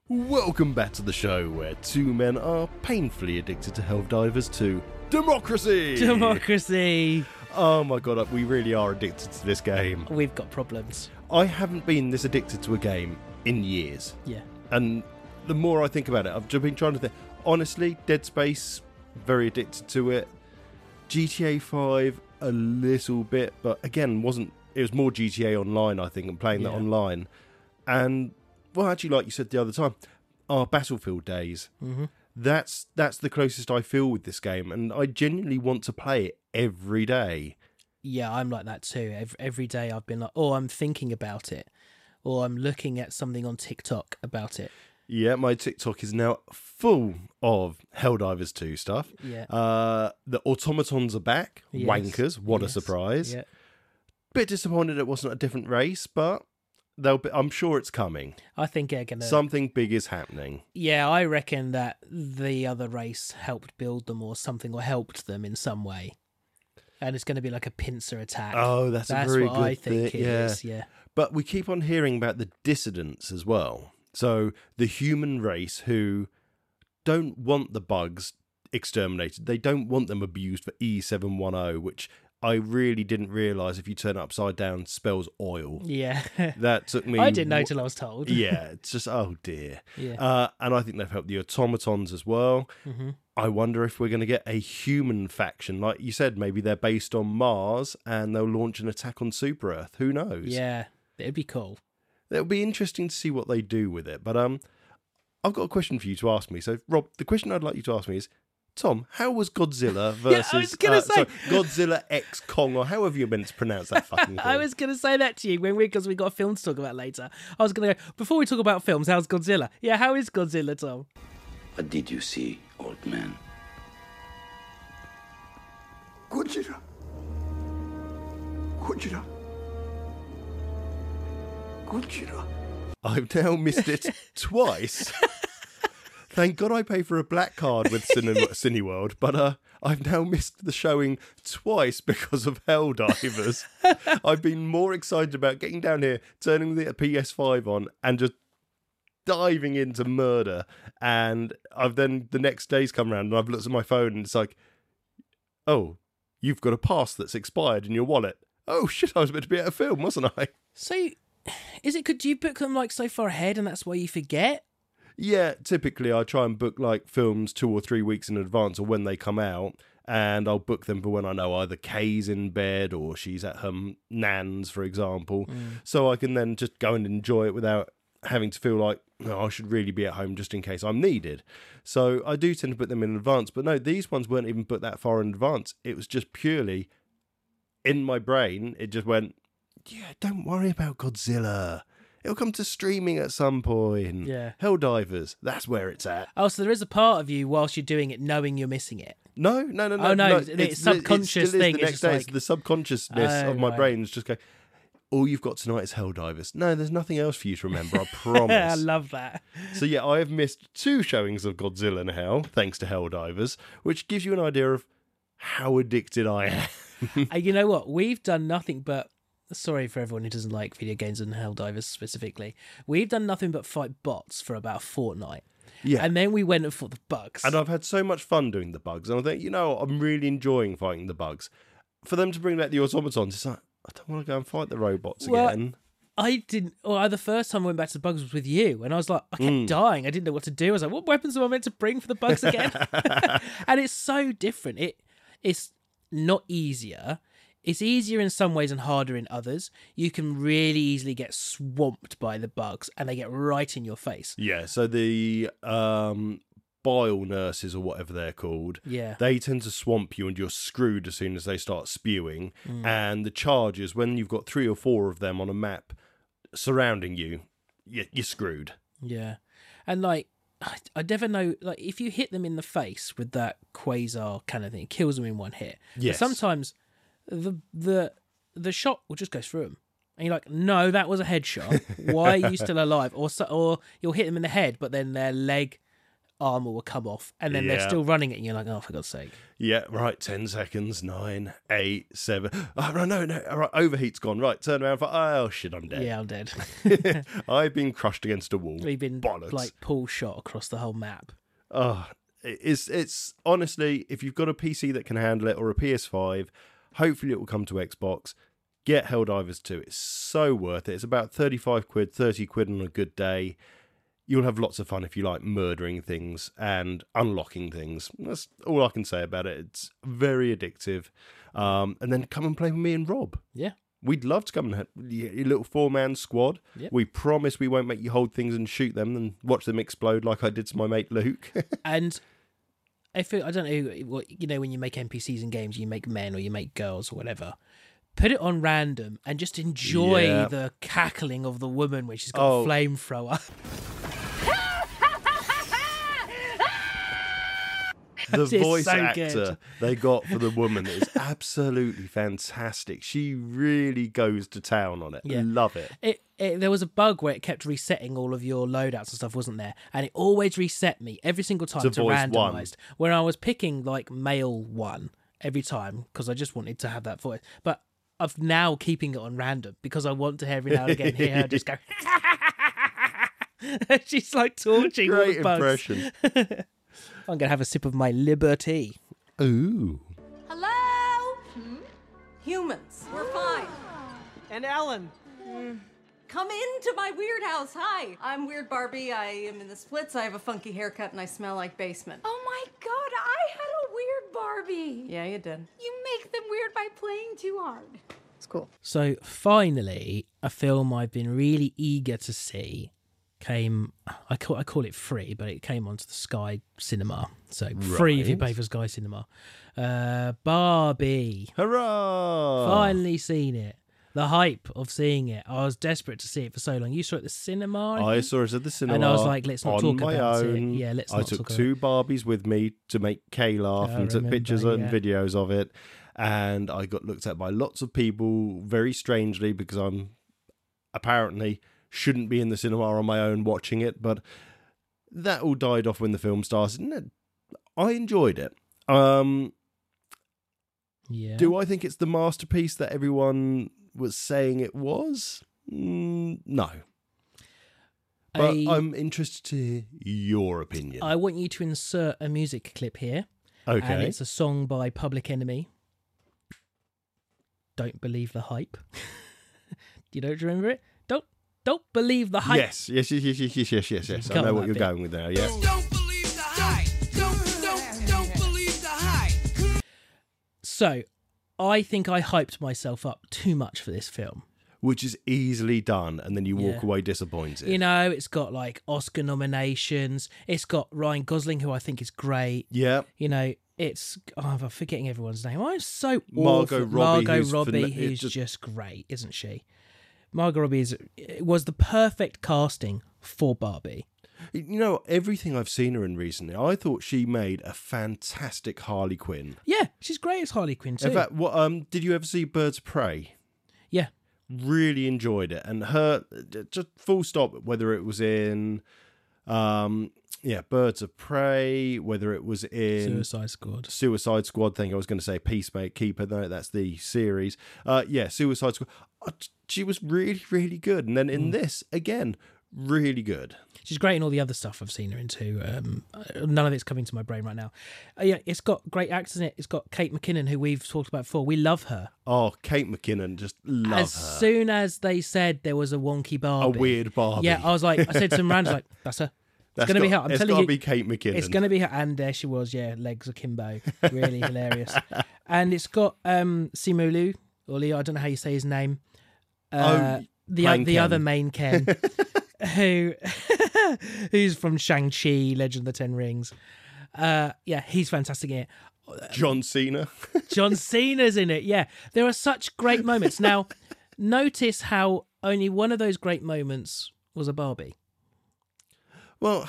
Welcome back to the show where two men are painfully addicted to Helldivers 2. Democracy! Democracy! Oh my god, we really are addicted to this game. We've got problems. I haven't been this addicted to a game in years. Yeah. And the more I think about it, I've just been trying to think. Honestly, Dead Space, very addicted to it. GTA 5, a little bit, but again, it was more GTA Online, I think, and playing that online. And, well, actually, like you said the other time, our Battlefield days. Mm-hmm. That's the closest I feel with this game, and I genuinely want to play it every day. Yeah, I'm like that too. Every day I've been like, oh, I'm thinking about it, or I'm looking at something on TikTok about it. Yeah, my TikTok is now full of Helldivers 2 stuff. Yeah. The automatons are back. Yes. Wankers. What a surprise. Yeah. Bit disappointed it wasn't a different race, but I'm sure it's coming. I think they're gonna. Something big is happening. Yeah, I reckon that the other race helped build them or something, or helped them in some way. And it's going to be like a pincer attack. Oh, that's a very what good I think thing. it is, yeah. But we keep on hearing about the dissidents as well. So the human race who don't want the bugs exterminated. They don't want them abused for E710, which I really didn't realise if you turn it upside down spells oil. Yeah. That took me... I didn't know till I was told. Yeah, it's just, oh dear. Yeah. And I think they've helped the automatons as well. Mm-hmm. I wonder if we're going to get a human faction. Like you said, maybe they're based on Mars and they'll launch an attack on Super Earth. Who knows? Yeah, it'd be cool. It'll be interesting to see what they do with it. But I've got a question for you to ask me. So, Rob, the question I'd like you to ask me is, Tom, how was Godzilla versus... I was gonna say... Godzilla X Kong, or however you're meant to pronounce that fucking thing. I was going to say that to you because we got a film to talk about later. I was going to go, before we talk about films, how's Godzilla? Yeah, how is Godzilla, Tom? What did you see, old man? Godzilla. Godzilla. Godzilla. I've now missed it twice. Thank God I pay for a black card with Cineworld, but I've now missed the showing twice because of Helldivers. I've been more excited about getting down here, turning the PS5 on, and just diving into murder. And I've then, the next day's come around, and I've looked at my phone, and it's like, oh, you've got a pass that's expired in your wallet. Oh, shit, I was meant to be at a film, wasn't I? So, do you book them like so far ahead and that's why you forget? Yeah, typically I try and book like films 2 or 3 weeks in advance or when they come out, and I'll book them for when I know either Kay's in bed or she's at her nan's, for example, so I can then just go and enjoy it without having to feel like, oh, I should really be at home just in case I'm needed. So I do tend to book them in advance, but no, these ones weren't even booked that far in advance. It was just purely in my brain, it just went, yeah, don't worry about Godzilla. It'll come to streaming at some point. Yeah. Helldivers, that's where it's at. Oh, so there is a part of you whilst you're doing it knowing you're missing it. No. Oh, no, it's subconscious thing. The next day, it's the subconsciousness of my brain is just going, all you've got tonight is Helldivers. No, there's nothing else for you to remember, I promise. I love that. So yeah, I have missed 2 showings of Godzilla now, thanks to Helldivers, which gives you an idea of how addicted I am. You know what? We've done nothing but... Sorry for everyone who doesn't like video games and Helldivers specifically. We've done nothing but fight bots for about a fortnight. Yeah. And then we went and fought the bugs. And I've had so much fun doing the bugs. And I think, I'm really enjoying fighting the bugs. For them to bring back the automatons, it's like, I don't want to go and fight the robots again. I didn't... Or the first time I went back to the bugs was with you. And I was like, I kept dying. I didn't know what to do. I was like, what weapons am I meant to bring for the bugs again? And it's so different. It's not easier. It's easier in some ways and harder in others. You can really easily get swamped by the bugs and they get right in your face. Yeah, so the bile nurses or whatever they're called, they tend to swamp you and you're screwed as soon as they start spewing. And the charges, when you've got 3 or 4 of them on a map surrounding you, you're screwed. Yeah. And like, I never know, like, if you hit them in the face with that quasar kind of thing, it kills them in one hit. Yes. But sometimes the shot will just go through them. And you're like, no, that was a headshot. Why are you still alive? Or you'll hit them in the head, but then their leg armor will come off, and then they're Yeah. still running it, and you're like, oh, for God's sake. Yeah, right, 10 seconds, 9, 8, 7. Oh, no, all right, overheat's gone. Right, turn around, oh, shit, I'm dead. Yeah, I'm dead. I've been crushed against a wall. We've been Bollocks. like pull shot across the whole map. Oh, it's honestly, if you've got a PC that can handle it or a PS5, hopefully it will come to Xbox. Get Helldivers 2. It's so worth it. It's about 35 quid, 30 quid on a good day. You'll have lots of fun if you like murdering things and unlocking things. That's all I can say about it. It's very addictive. And then come and play with me and Rob. Yeah. We'd love to come and your little 4-man squad. Yep. We promise we won't make you hold things and shoot them and watch them explode like I did to my mate Luke. And I don't know what, when you make NPCs in games, you make men or you make girls or whatever. Put it on random and just enjoy Yeah. the cackling of the woman when she's got a flamethrower. The It's voice so actor good. they got for the woman is absolutely fantastic. She really goes to town on it. Yeah. I love it. There was a bug where it kept resetting all of your loadouts and stuff, wasn't there? And it always reset me every single time To to voice randomized. one. Where I was picking like male one every time because I just wanted to have that voice. But I'm now keeping it on random because I want to every now and again hear her just go. She's like torching all Great the bugs. impression. I'm gonna have a sip of my liberty. Ooh. Hello? Humans, we're fine. And Ellen. Come into my weird house. Hi, I'm Weird Barbie. I am in the splits. I have a funky haircut and I smell like basement. Oh my god, I had a weird Barbie. Yeah, you did. You make them weird by playing too hard. It's cool. So finally, a film I've been really eager to see came. I call it free, but it came onto the Sky Cinema. So free if you pay for Sky Cinema. Barbie. Hurrah! Finally seen it. The hype of seeing it. I was desperate to see it for so long. You saw it at the cinema. I saw it at the cinema. And I was like, let's not on talk my about own. it. Yeah, let's I not took talk about 2 Barbies with me to make Kay laugh I and took remember, pictures yeah. and videos of it. And I got looked at by lots of people very strangely because I'm apparently shouldn't be in the cinema on my own watching it. But that all died off when the film started. And I enjoyed it. Yeah. Do I think it's the masterpiece that everyone was saying it was? No. But I'm interested to hear your opinion. I want you to insert a music clip here. Okay. And it's a song by Public Enemy. Don't believe the hype. Do you remember it? Don't believe the hype. Yes. I Come know on, what that you're bit. going with there. Yeah. Don't believe the hype. Don't believe the hype. So, I think I hyped myself up too much for this film. Which is easily done, and then you walk Yeah. away disappointed. It's got like Oscar nominations. It's got Ryan Gosling, who I think is great. Yeah. It's I'm forgetting everyone's name. I'm so Margot awful. Robbie, Margot who's Robbie, it who's just- just great, isn't she? Margot Robbie was the perfect casting for Barbie. Everything I've seen her in recently, I thought she made a fantastic Harley Quinn. Yeah, she's great as Harley Quinn too. In fact, what did you ever see Birds of Prey? Yeah. Really enjoyed it, and her just full stop. Whether it was in, Birds of Prey, whether it was in Suicide Squad. Thing I was going to say Peacemaker. No, that's the series. Suicide Squad. She was really, really good, and then in this again, really good. She's great in all the other stuff I've seen her into. None of it's coming to my brain right now. It's got great actors in it. It's got Kate McKinnon, who we've talked about before. We love her. Oh, Kate McKinnon, just love her. As soon as they said there was a wonky Barbie, A weird Barbie. Yeah, I said to some randoms like, that's her. It's going to be her. I'm it's telling got you, to be Kate McKinnon. it's going to be her. And there she was. Yeah, legs akimbo. Really hilarious. And it's got Simu Liu, or Leo. I don't know how you say his name. The Ken. other main Ken, who's from Shang-Chi, Legend of the Ten Rings. He's fantastic in it. John Cena. John Cena's in it. Yeah, there are such great moments. Now, notice how only one of those great moments was a Barbie. Well,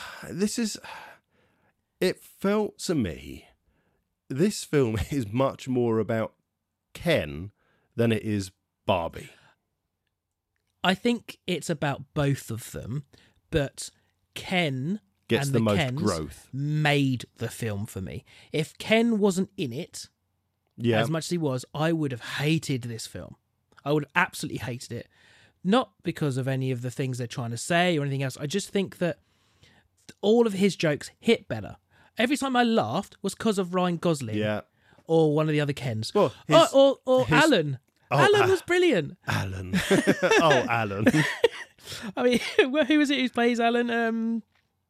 it felt to me, this film is much more about Ken than it is Barbie. I think it's about both of them, but Ken gets and the most Kens growth. made the film for me. If Ken wasn't in it, Yeah. as much as he was, I would have hated this film. I would have absolutely hated it. Not because of any of the things they're trying to say or anything else. I just think that all of his jokes hit better. Every time I laughed was because of Ryan Gosling Yeah. or one of the other Kens. Well, or his- Alan. Oh, Alan was brilliant. Alan. Oh, Alan. I mean, who was it who plays Alan?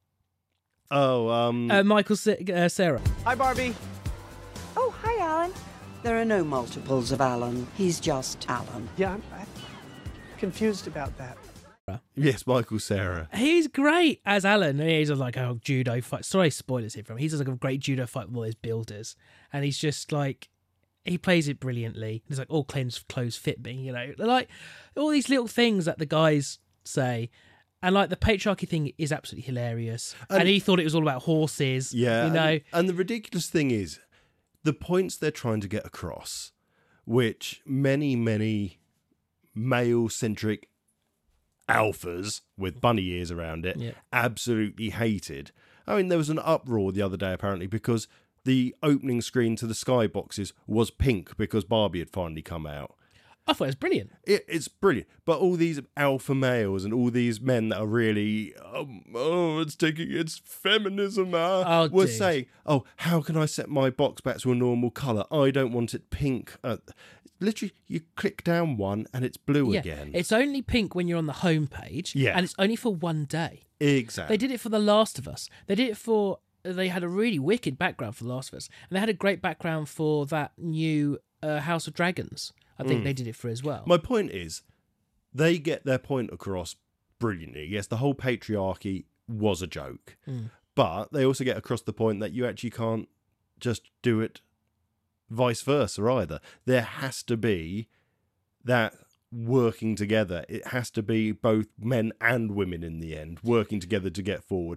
Michael Cera. Hi, Barbie. Oh, hi, Alan. There are no multiples of Alan. He's just Alan. Yeah, I'm confused about that. Yes, Michael Cera. He's great as Alan. He's like a judo fight. Sorry, spoilers here from him. He does like a great judo fight with all his builders, and he's just like, he plays it brilliantly. He's like, all Clen's clothes fit me, you know, like all these little things that the guys say. And like the patriarchy thing is absolutely hilarious. And he thought it was all about horses. Yeah. You know, And the ridiculous thing is, the points they're trying to get across, which many male-centric alphas with bunny ears around it absolutely hated. I mean, there was an uproar the other day, apparently, because the opening screen to the skyboxes was pink because Barbie had finally come out. I thought it was brilliant. It's brilliant. But all these alpha males and all these men that are really, it's feminism, were dude. saying, oh, how can I set my box back to a normal colour? I don't want it pink. Literally, you click down one and it's blue again. It's only pink when you're on the home page. Yeah. And it's only for one day. Exactly. They did it for The Last of Us. They had a really wicked background for The Last of Us. And they had a great background for that new House of Dragons. I think they did it for as well. My point is, they get their point across brilliantly. Yes, the whole patriarchy was a joke. But they also get across the point that you actually can't just do it vice versa either. There has to be that working together. It has to be both men and women in the end working together to get forward.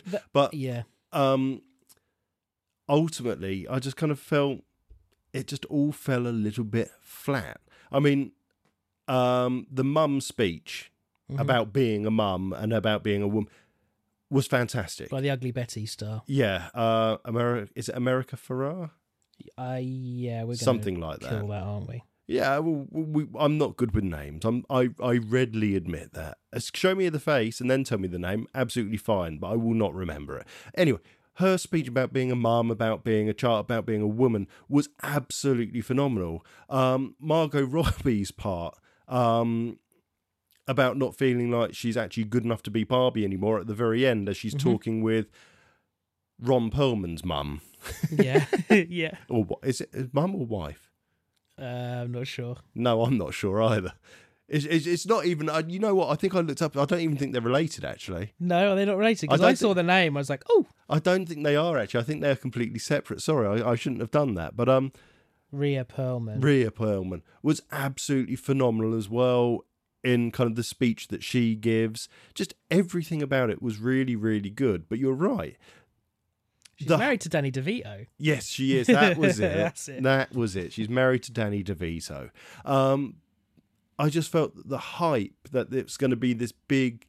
Ultimately, I just kind of felt it just all fell a little bit flat. I mean, the mum speech about being a mum and about being a woman was fantastic. By the Ugly Betty star. Yeah, is it America Ferrara? Yeah, we're going Something like kill that. that, aren't we? Yeah, I'm not good with names. I readily admit that. Show me the face and then tell me the name. Absolutely fine, but I will not remember it. Anyway, her speech about being a mum, about being a child, about being a woman was absolutely phenomenal. Margot Robbie's part about not feeling like she's actually good enough to be Barbie anymore at the very end as she's talking with Ron Perlman's mum. Yeah, yeah. Or what is it, mum or wife? I'm not sure. No, I'm not sure either. It's not even. You know what? I think I looked up. I don't even think they're related. Actually, No, are they not related? Because I saw the name. I was like, oh, I don't think they are. Actually, I think they're completely separate. Sorry, I shouldn't have done that. But Rhea Perlman. Rhea Perlman was absolutely phenomenal as well in kind of the speech that she gives. Just everything about it was really, really good. But you're right. She's married to Danny DeVito. Yes, she is. That was it. That's it. That was it. She's married to Danny DeVito. I just felt that the hype that it's going to be this big,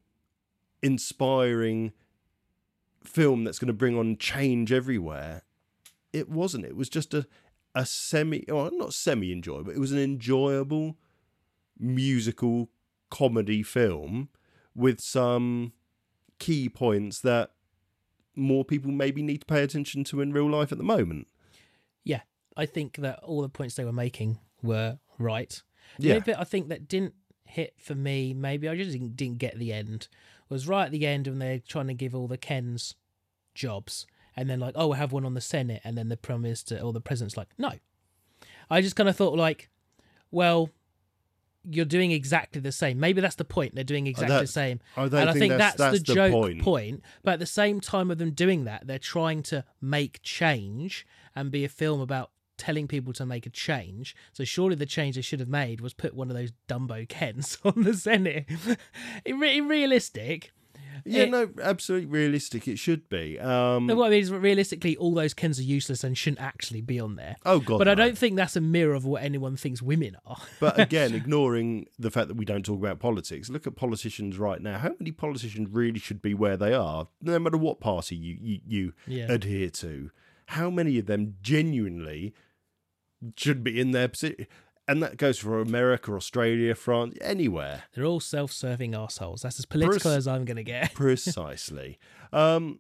inspiring film that's going to bring on change everywhere. It wasn't. It was just not semi-enjoyable, but it was an enjoyable musical comedy film with some key points that more people maybe need to pay attention to in real life at the moment. Yeah, I think that all the points they were making were right. Yeah. The only bit I think that didn't hit for me, maybe I just didn't get the end, was right at the end when they're trying to give all the Kens jobs. And then like, oh, we'll have one on the Senate. And then the Prime Minister or the President's like, no. I just kind of thought like, well, you're doing exactly the same. Maybe that's the point. They're doing exactly the same. I think that's the joke point. But at the same time of them doing that, they're trying to make change and be a film about telling people to make a change. So surely the change they should have made was put one of those Dumbo Kens on the Senate. Realistic. Yeah, no, absolutely realistic. It should be. No, what I mean is, realistically, all those Kens are useless and shouldn't actually be on there. Oh, God, But I no. don't think that's a mirror of what anyone thinks women are. But again, ignoring the fact that we don't talk about politics, look at politicians right now. How many politicians really should be where they are, no matter what party you Yeah. adhere to? How many of them genuinely should be in their position? And that goes for America, Australia, France, anywhere. They're all self-serving assholes. That's as political as I'm going to get. Precisely. No,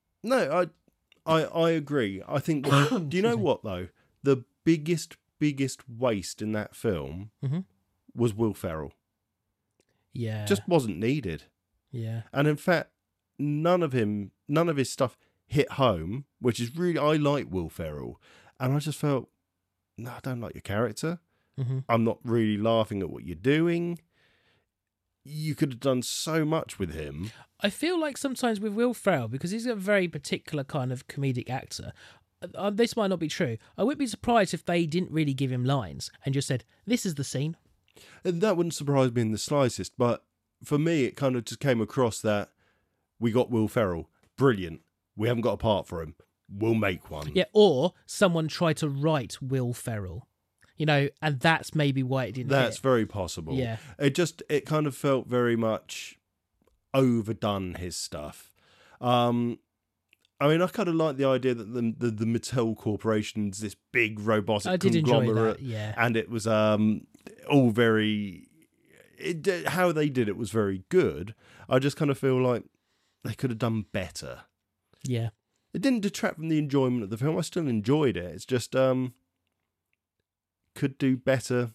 I agree. I think. Do you know what though? The biggest waste in that film was Will Ferrell. Yeah. Just wasn't needed. Yeah. And in fact, none of his stuff hit home, which is really, I like Will Ferrell. And I just felt, no, I don't like your character. I'm not really laughing at what you're doing. You could have done so much with him. I feel like sometimes with Will Ferrell, because he's a very particular kind of comedic actor, this might not be true. I wouldn't be surprised if they didn't really give him lines and just said, this is the scene. And that wouldn't surprise me in the slightest. But for me, it kind of just came across that we got Will Ferrell. Brilliant. We haven't got a part for him. We'll make one. Yeah, or someone tried to write Will Ferrell. You know, and that's maybe why it didn't That's hit. very possible. Yeah. It kind of felt very much overdone, his stuff. I mean, I kind of like the idea that the Mattel Corporation's this big robotic I did enjoy conglomerate. that, yeah. And it was all very... how they did it was very good. I just kind of feel like they could have done better. Yeah. It didn't detract from the enjoyment of the film. I still enjoyed it. It's just... could do better.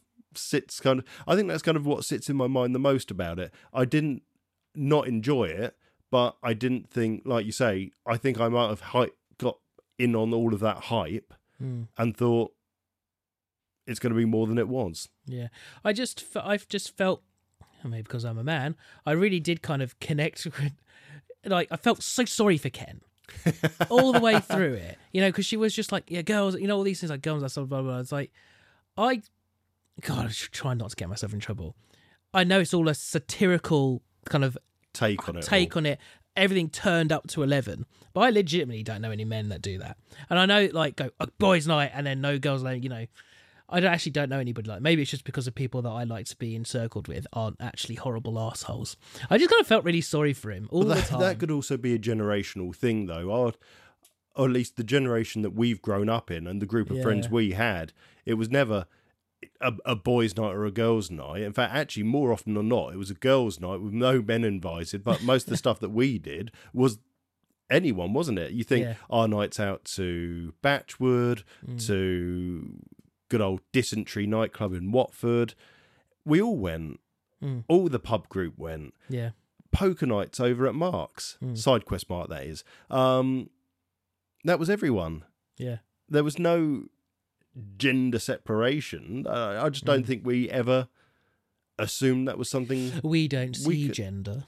I think that's kind of what sits in my mind the most about it. I didn't not enjoy it, but I didn't think, like you say, I think I might have got in on all of that hype and thought it's going to be more than it was. Yeah. I've just felt, maybe because I'm a man, I really did kind of connect with, like, I felt so sorry for Ken. All the way through it, you know, because she was just like, yeah, girls, you know, all these things like girls, blah, blah, blah. It's like, I should try not to get myself in trouble. I know it's all a satirical kind of take on it. Everything turned up to 11, but I legitimately don't know any men that do that. And I know, like, go boys' night and then no girls' night. You know, I actually don't know anybody like. Maybe it's just because the people that I like to be encircled with aren't actually horrible assholes. I just kind of felt really sorry for him all the time. That could also be a generational thing, though. Or at least the generation that we've grown up in and the group of friends we had, it was never a boys' night or a girls' night. In fact, actually, more often than not, it was a girls' night with no men invited. But most of the stuff that we did was anyone, wasn't it? You think our nights out to Batchwood, to good old Dysentery nightclub in Watford, we all went. All the pub group went. Yeah. Poker nights over at Mark's, SideQuest Mark, that is. That was everyone. Yeah. There was no gender separation. I just don't think we ever assumed that was something. We don't see gender.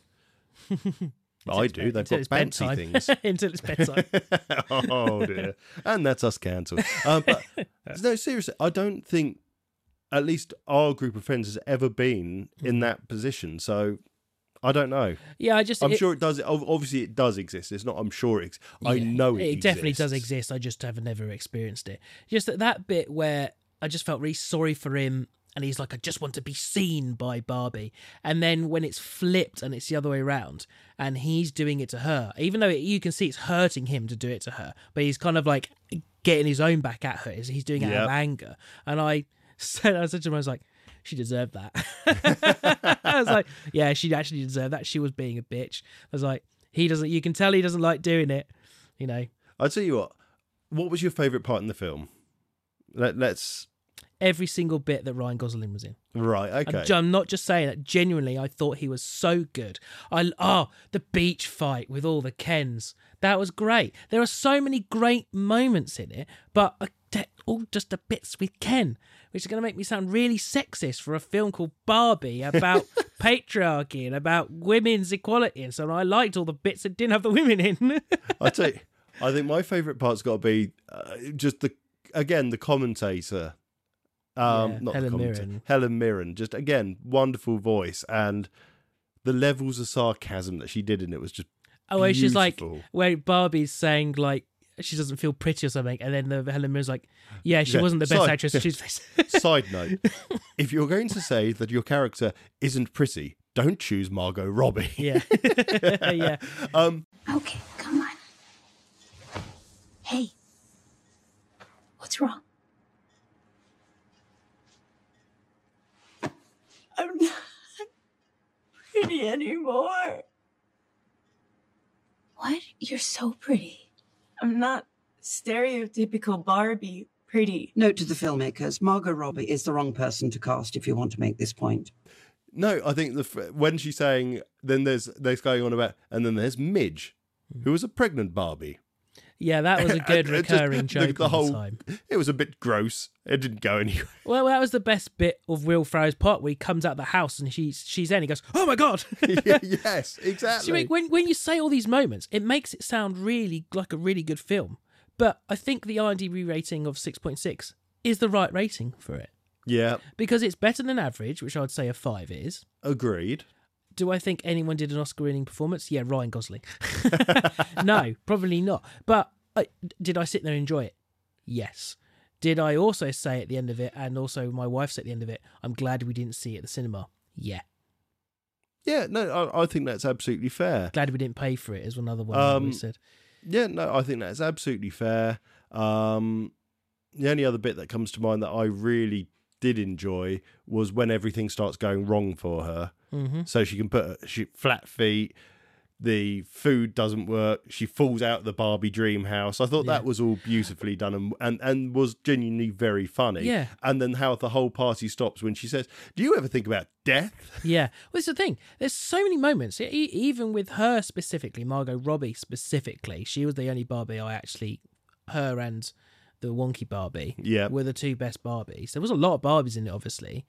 I do. They've got fancy things. Until it's bedtime. Oh, dear. And that's us cancelled. But no, seriously, I don't think at least our group of friends has ever been in that position. So I don't know. Yeah, I'm sure it does. Obviously, it does exist. It's not. I'm sure it. I know it. It definitely does exists. exist. I just have never experienced it. Just that bit where I just felt really sorry for him, and he's like, "I just want to be seen by Barbie," and then when it's flipped and it's the other way around, and he's doing it to her, even though you can see it's hurting him to do it to her, but he's kind of like getting his own back at her. He's doing it out of anger, and I said to him, I was like, she deserved that. I was like, yeah, she actually deserved that. She was being a bitch. I was like, you can tell he doesn't like doing it, you know. I'll tell you what was your favourite part in the film? Let's... Every single bit that Ryan Gosling was in. Right, okay. I'm not just saying that. Genuinely, I thought he was so good. The beach fight with all the Kens. That was great. There are so many great moments in it, but they're all just the bits with Ken, which is going to make me sound really sexist for a film called Barbie about patriarchy and about women's equality. And so I liked all the bits that didn't have the women in. I tell you, I think my favourite part's got to be just the commentator. Not Helen the commentator. Mirren. Helen Mirren. Just, again, wonderful voice and the levels of sarcasm that she did in it was just Oh, where she's like, beautiful. where Barbie's saying like she doesn't feel pretty or something, and then Helen Mirren's like, yeah, she wasn't the best actress. She's Side note, if you're going to say that your character isn't pretty, don't choose Margot Robbie. yeah, yeah. Okay, come on. Hey, what's wrong? I'm not pretty anymore. What? You're so pretty. I'm not stereotypical Barbie pretty. Note to the filmmakers, Margot Robbie is the wrong person to cast if you want to make this point. No, I think when she's saying, then there's going on about, and then there's Midge, who was a pregnant Barbie. Yeah, that was a good recurring joke the all whole the time. It was a bit gross. It didn't go anywhere. Well, that was the best bit of Will Ferrell's part where he comes out of the house and she's in. He goes, "Oh my god!" Yes, exactly. So when you say all these moments, it makes it sound really like a really good film. But I think the IMDb rating of 6.6 is the right rating for it Yeah, because it's better than average, which I'd say a 5 is. agreed. Do I think anyone did an Oscar-winning performance? Yeah, Ryan Gosling. No, probably not. But did I sit there and enjoy it? Yes. Did I also say at the end of it, and also my wife said at the end of it, I'm glad we didn't see it at the cinema? Yeah. Yeah, no, I think that's absolutely fair. Glad we didn't pay for it, is another one we said. Yeah, no, I think that's absolutely fair. The only other bit that comes to mind that I really did enjoy was when everything starts going wrong for her. Mm-hmm. So she can put flat feet, the food doesn't work, she falls out of the Barbie dream house. I thought that was all beautifully done and was genuinely very funny. Yeah. And then how the whole party stops when she says, do you ever think about death? Yeah. Well, it's the thing. There's so many moments, even with her specifically, Margot Robbie specifically. She was the only Barbie her and the wonky Barbie were the two best Barbies. There was a lot of Barbies in it, obviously.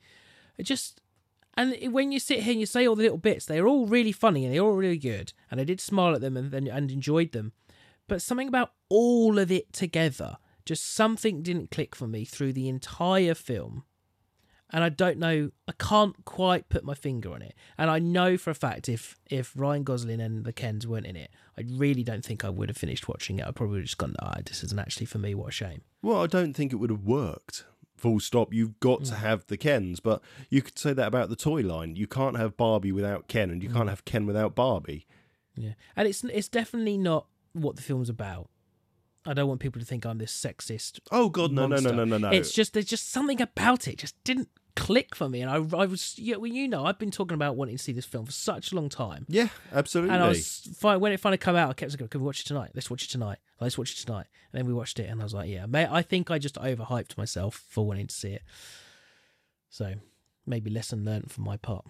And when you sit here and you say all the little bits, they're all really funny and they're all really good. And I did smile at them and enjoyed them. But something about all of it together, just something didn't click for me through the entire film. And I don't know, I can't quite put my finger on it. And I know for a fact if Ryan Gosling and the Kens weren't in it, I really don't think I would have finished watching it. I probably would have just gone, this isn't actually for me, what a shame. Well, I don't think it would have worked. Full stop. You've got to have the Kens, but you could say that about the toy line. You can't have Barbie without Ken, and you can't have Ken without Barbie. Yeah, and it's definitely not what the film's about. I don't want people to think I'm this sexist. Oh God, no. It's just there's just something about it just didn't click for me, and I was I've been talking about wanting to see this film for such a long time. Yeah, absolutely. And I was when it finally came out, I kept saying, "Can we watch it tonight? Let's watch it tonight. Let's watch it tonight." And then we watched it, and I was like, "Yeah, mate, I think I just overhyped myself for wanting to see it." So maybe lesson learned from my part.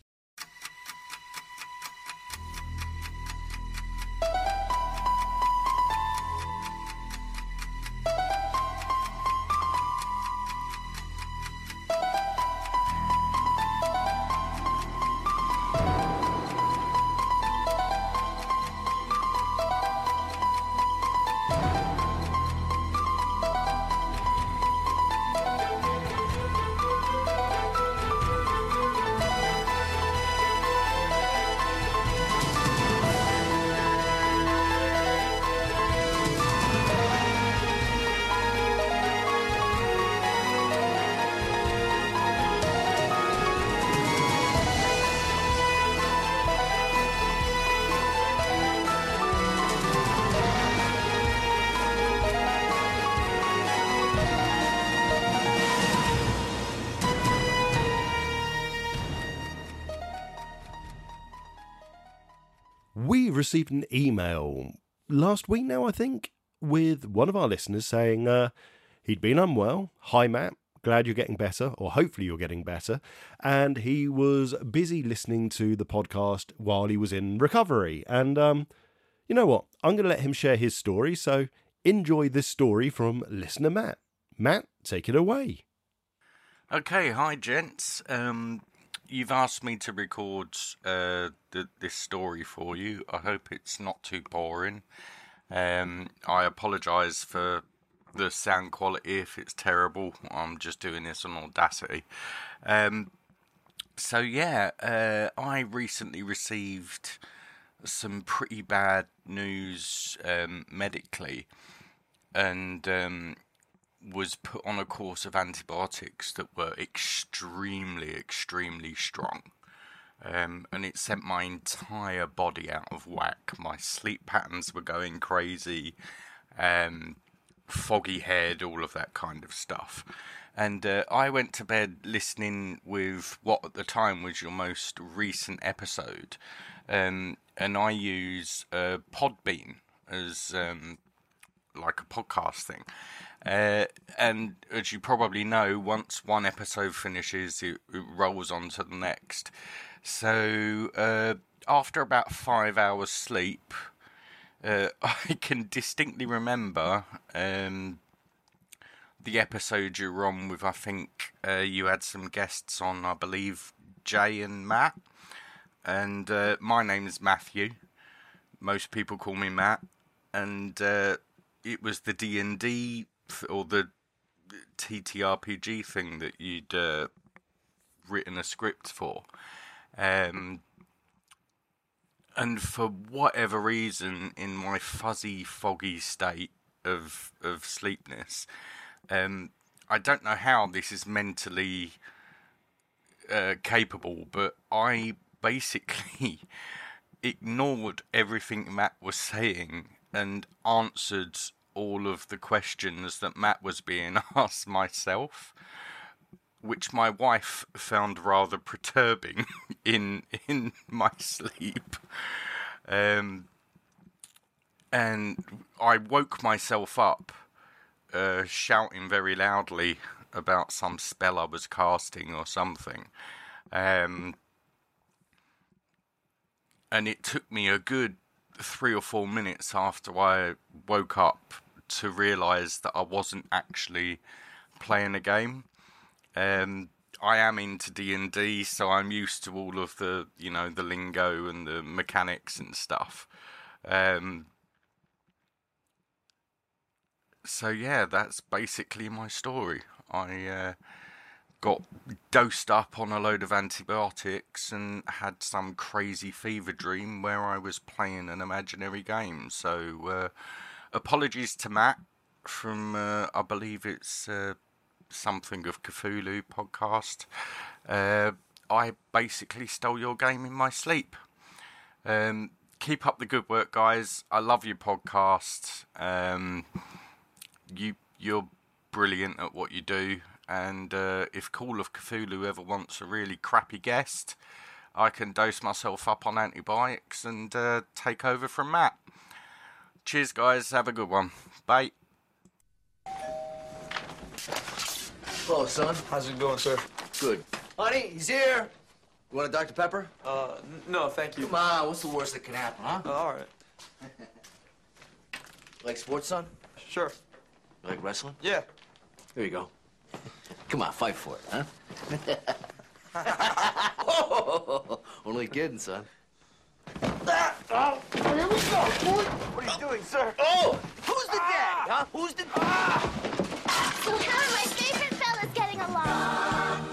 We received an email last week now, I think, with one of our listeners saying he'd been unwell. Hi, Matt. Glad you're getting better, or hopefully you're getting better. And he was busy listening to the podcast while he was in recovery. And you know what? I'm going to let him share his story. So enjoy this story from listener Matt. Matt, take it away. Okay, hi gents. You've asked me to record this story for you. I hope it's not too boring. I apologise for the sound quality if it's terrible. I'm just doing this on Audacity. So yeah, I recently received some pretty bad news medically, and was put on a course of antibiotics that were extremely, extremely strong. And it sent my entire body out of whack. My sleep patterns were going crazy, foggy head, all of that kind of stuff. And I went to bed listening with what at the time was your most recent episode. And I use Podbean as like a podcast thing. And as you probably know, once one episode finishes, it rolls on to the next. So after about 5 hours sleep, I can distinctly remember the episode you were on with, I think you had some guests on, I believe, Jay and Matt. And my name is Matthew. Most people call me Matt. And it was the D&D or the TTRPG thing that you'd written a script for. And for whatever reason, in my fuzzy, foggy state of sleepness, I don't know how this is mentally capable, but I basically ignored everything Matt was saying and answered all of the questions that Matt was being asked myself, which my wife found rather perturbing in my sleep. And I woke myself up shouting very loudly about some spell I was casting or something. And it took me a good 3 or 4 minutes after I woke up to realise that I wasn't actually playing a game. I am into D&D, so I'm used to all of the, the lingo and the mechanics and stuff. So yeah, that's basically my story. I got dosed up on a load of antibiotics and had some crazy fever dream where I was playing an imaginary game. So apologies to Matt from, I believe it's Something of Cthulhu podcast. I basically stole your game in my sleep. Keep up the good work, guys. I love your podcast. You're brilliant at what you do. And if Call of Cthulhu ever wants a really crappy guest, I can dose myself up on antibiotics and take over from Matt. Cheers, guys. Have a good one. Bye. Hello, son. How's it going, sir? Good. Honey, he's here. You want a Dr. Pepper? No, thank you. Come on, what's the worst that can happen, huh? All right. Like sports, son? Sure. You like wrestling? Yeah. Here you go. Come on, fight for it, huh? Oh, only kidding, son. Here we go. What are you doing, sir? Oh! Who's the daddy, huh? Who's the... So how are my favorite fellas getting along?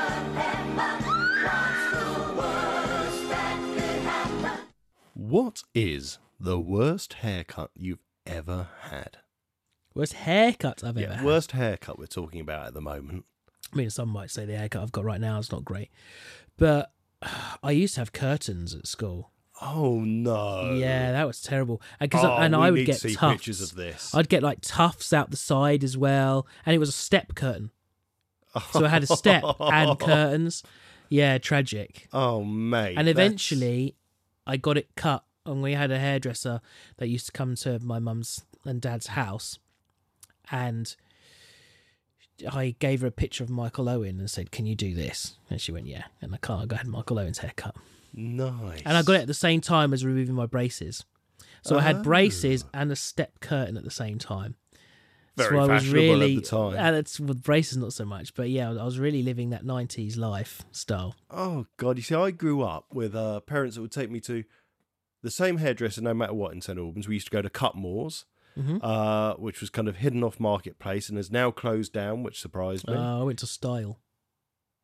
What is the worst haircut you've ever had? Worst haircut I've ever had? Worst haircut we're talking about at the moment. I mean, some might say the haircut I've got right now is not great. But I used to have curtains at school. Oh, no. Yeah, that was terrible. I we would need get to see tufts. pictures of this. I'd get like tufts out the side as well. And it was a step curtain. So I had a step and curtains. Yeah, tragic. Oh, mate. And eventually I got it cut. And we had a hairdresser that used to come to my mum's and dad's house. And I gave her a picture of Michael Owen and said, "Can you do this?" And she went, "Yeah." And I had Michael Owen's haircut. Nice. And I got it at the same time as removing my braces. So I had braces and a step curtain at the same time. Very so I was fashionable really, at the time. And it's with braces not so much, but yeah, I was really living that 90s lifestyle. Oh, God. You see, I grew up with parents that would take me to the same hairdresser no matter what in St Albans. We used to go to Cutmore's, which was kind of hidden off Marketplace and has now closed down, which surprised me. I went to Style.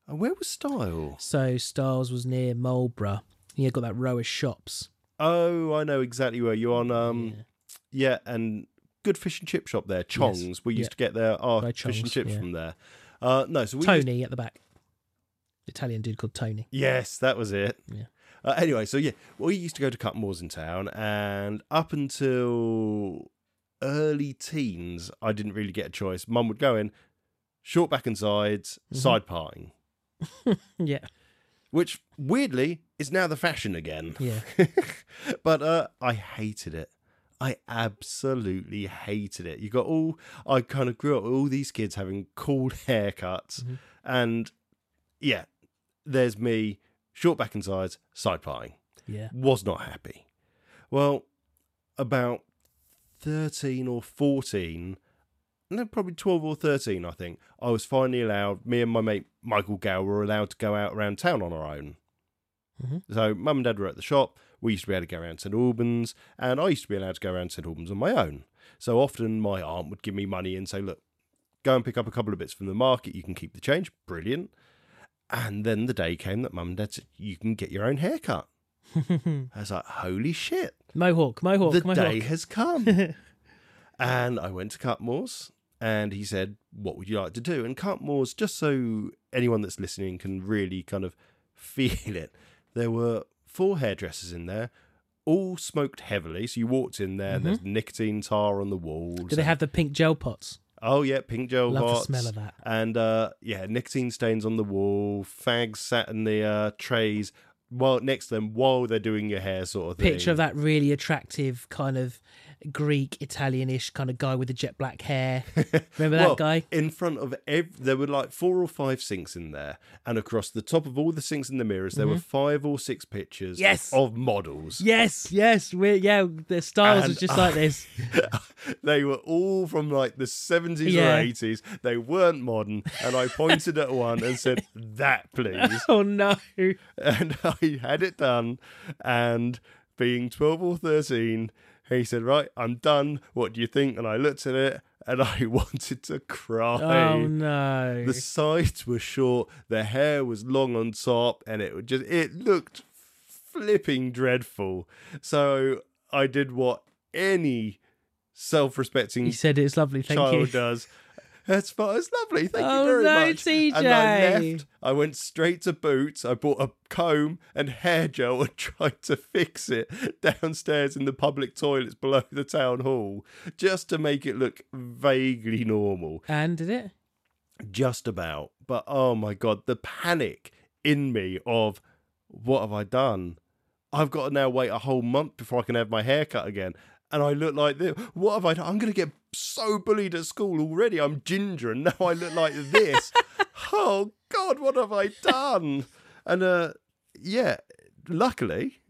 Where was Style? So Styles was near Marlborough. You got that row of shops. Oh, I know exactly where you're on. Yeah, and good fish and chip shop there, Chong's. Yes. We used to get our Right, fish and Chong's, chips yeah. from there. No, so we Tony at the back. Italian dude called Tony. Yes, that was it. Yeah. Anyway, so yeah, we used to go to Cutmore's in town, and up until early teens, I didn't really get a choice. Mum would go in, short back and sides, side parting. Yeah. Which, weirdly, is now the fashion again. Yeah. But I hated it. I absolutely hated it. I kind of grew up with all these kids having cool haircuts, and yeah, there's me, short back and sides, side parting. Yeah. Was not happy. Well, about 13 or 14, no, probably 12 or 13, I think, I was finally allowed, me and my mate Michael Gow were allowed to go out around town on our own. So mum and dad were at the shop, we used to be able to go around St Albans, and I used to be allowed to go around St Albans on my own. So often my aunt would give me money and say, look, go and pick up a couple of bits from the market, you can keep the change, brilliant. And then the day came that mum and dad said, you can get your own haircut. I was like, holy shit. Mohawk. The day has come. And I went to Cutmore's, and he said, what would you like to do? And Cutmore's, just so anyone that's listening can really kind of feel it, there were 4 hairdressers in there, all smoked heavily. So you walked in there, and there's nicotine tar on the walls. Do they have the pink gel pots? Oh, yeah, pink gel Love pots. the smell of that. And, nicotine stains on the wall, fags sat in the trays next to them while they're doing your hair sort of thing. Picture of that really attractive kind of Greek, Italian-ish kind of guy with the jet black hair. Remember that guy? In front of there were like 4 or 5 sinks in there, and across the top of all the sinks and the mirrors, there were 5 or 6 pictures of models. Yes. The styles was just like this. They were all from like the 70s or 80s. They weren't modern, and I pointed at one and said, that please. Oh no. And I had it done, and being 12 or 13, he said, right, I'm done. What do you think? And I looked at it, and I wanted to cry. Oh, no. The sides were short, the hair was long on top, and it looked flipping dreadful. So I did what any self-respecting He said it's lovely, thank child you. does. That's fine. It's lovely. Thank Oh, you very no, much. TJ. And I left. I went straight to Boots. I bought a comb and hair gel and tried to fix it downstairs in the public toilets below the town hall, just to make it look vaguely normal. And did it? Just about. But oh my God, the panic in me of, what have I done? I've got to now wait a whole month before I can have my hair cut again. And I look like this. What have I done? I'm going to get so bullied at school already. I'm ginger, and now I look like this. Oh, God, what have I done? And, luckily,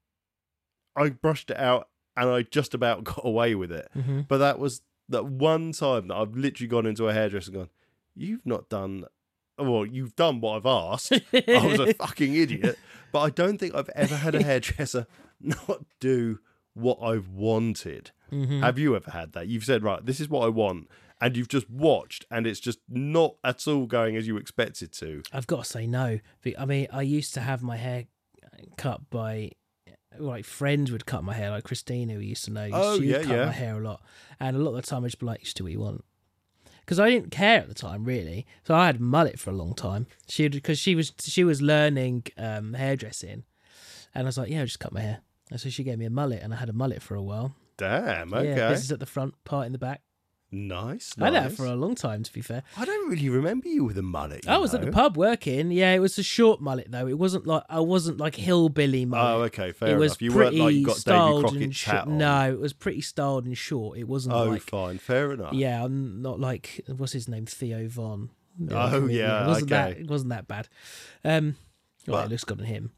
I brushed it out, and I just about got away with it. But that was that one time that I've literally gone into a hairdresser and gone, you've not done... Well, you've done what I've asked. I was a fucking idiot. But I don't think I've ever had a hairdresser not do what I've wanted. Have you ever had that? You've said, right, this is what I want, and you've just watched, and it's just not at all going as you expect it to. I've got to say no. I mean, I used to have my hair cut by, like, friends would cut my hair, like Christina, who we used to know. She would cut my hair a lot, and a lot of the time I'd just be like, just do what you want. Because I didn't care at the time, really. So I had mullet for a long time. Because she was learning hairdressing, and I was like, yeah, I'll just cut my hair. And so she gave me a mullet, and I had a mullet for a while. Damn, okay. Yeah, this is at the front, part in the back. Nice. I had that for a long time, to be fair. I don't really remember you with a mullet. I was at the pub working. Yeah, it was a short mullet though. It wasn't like hillbilly mullet. Oh, okay, fair it was enough. You weren't like you got Davy styled Crockett's and hat on. No, it was pretty styled and short. It wasn't. Oh, like, fine, fair enough. Yeah, I'm not like what's his name, Theo Von. Oh yeah, It wasn't that bad. It looks good on him.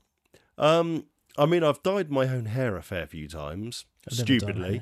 I mean, I've dyed my own hair a fair few times, stupidly.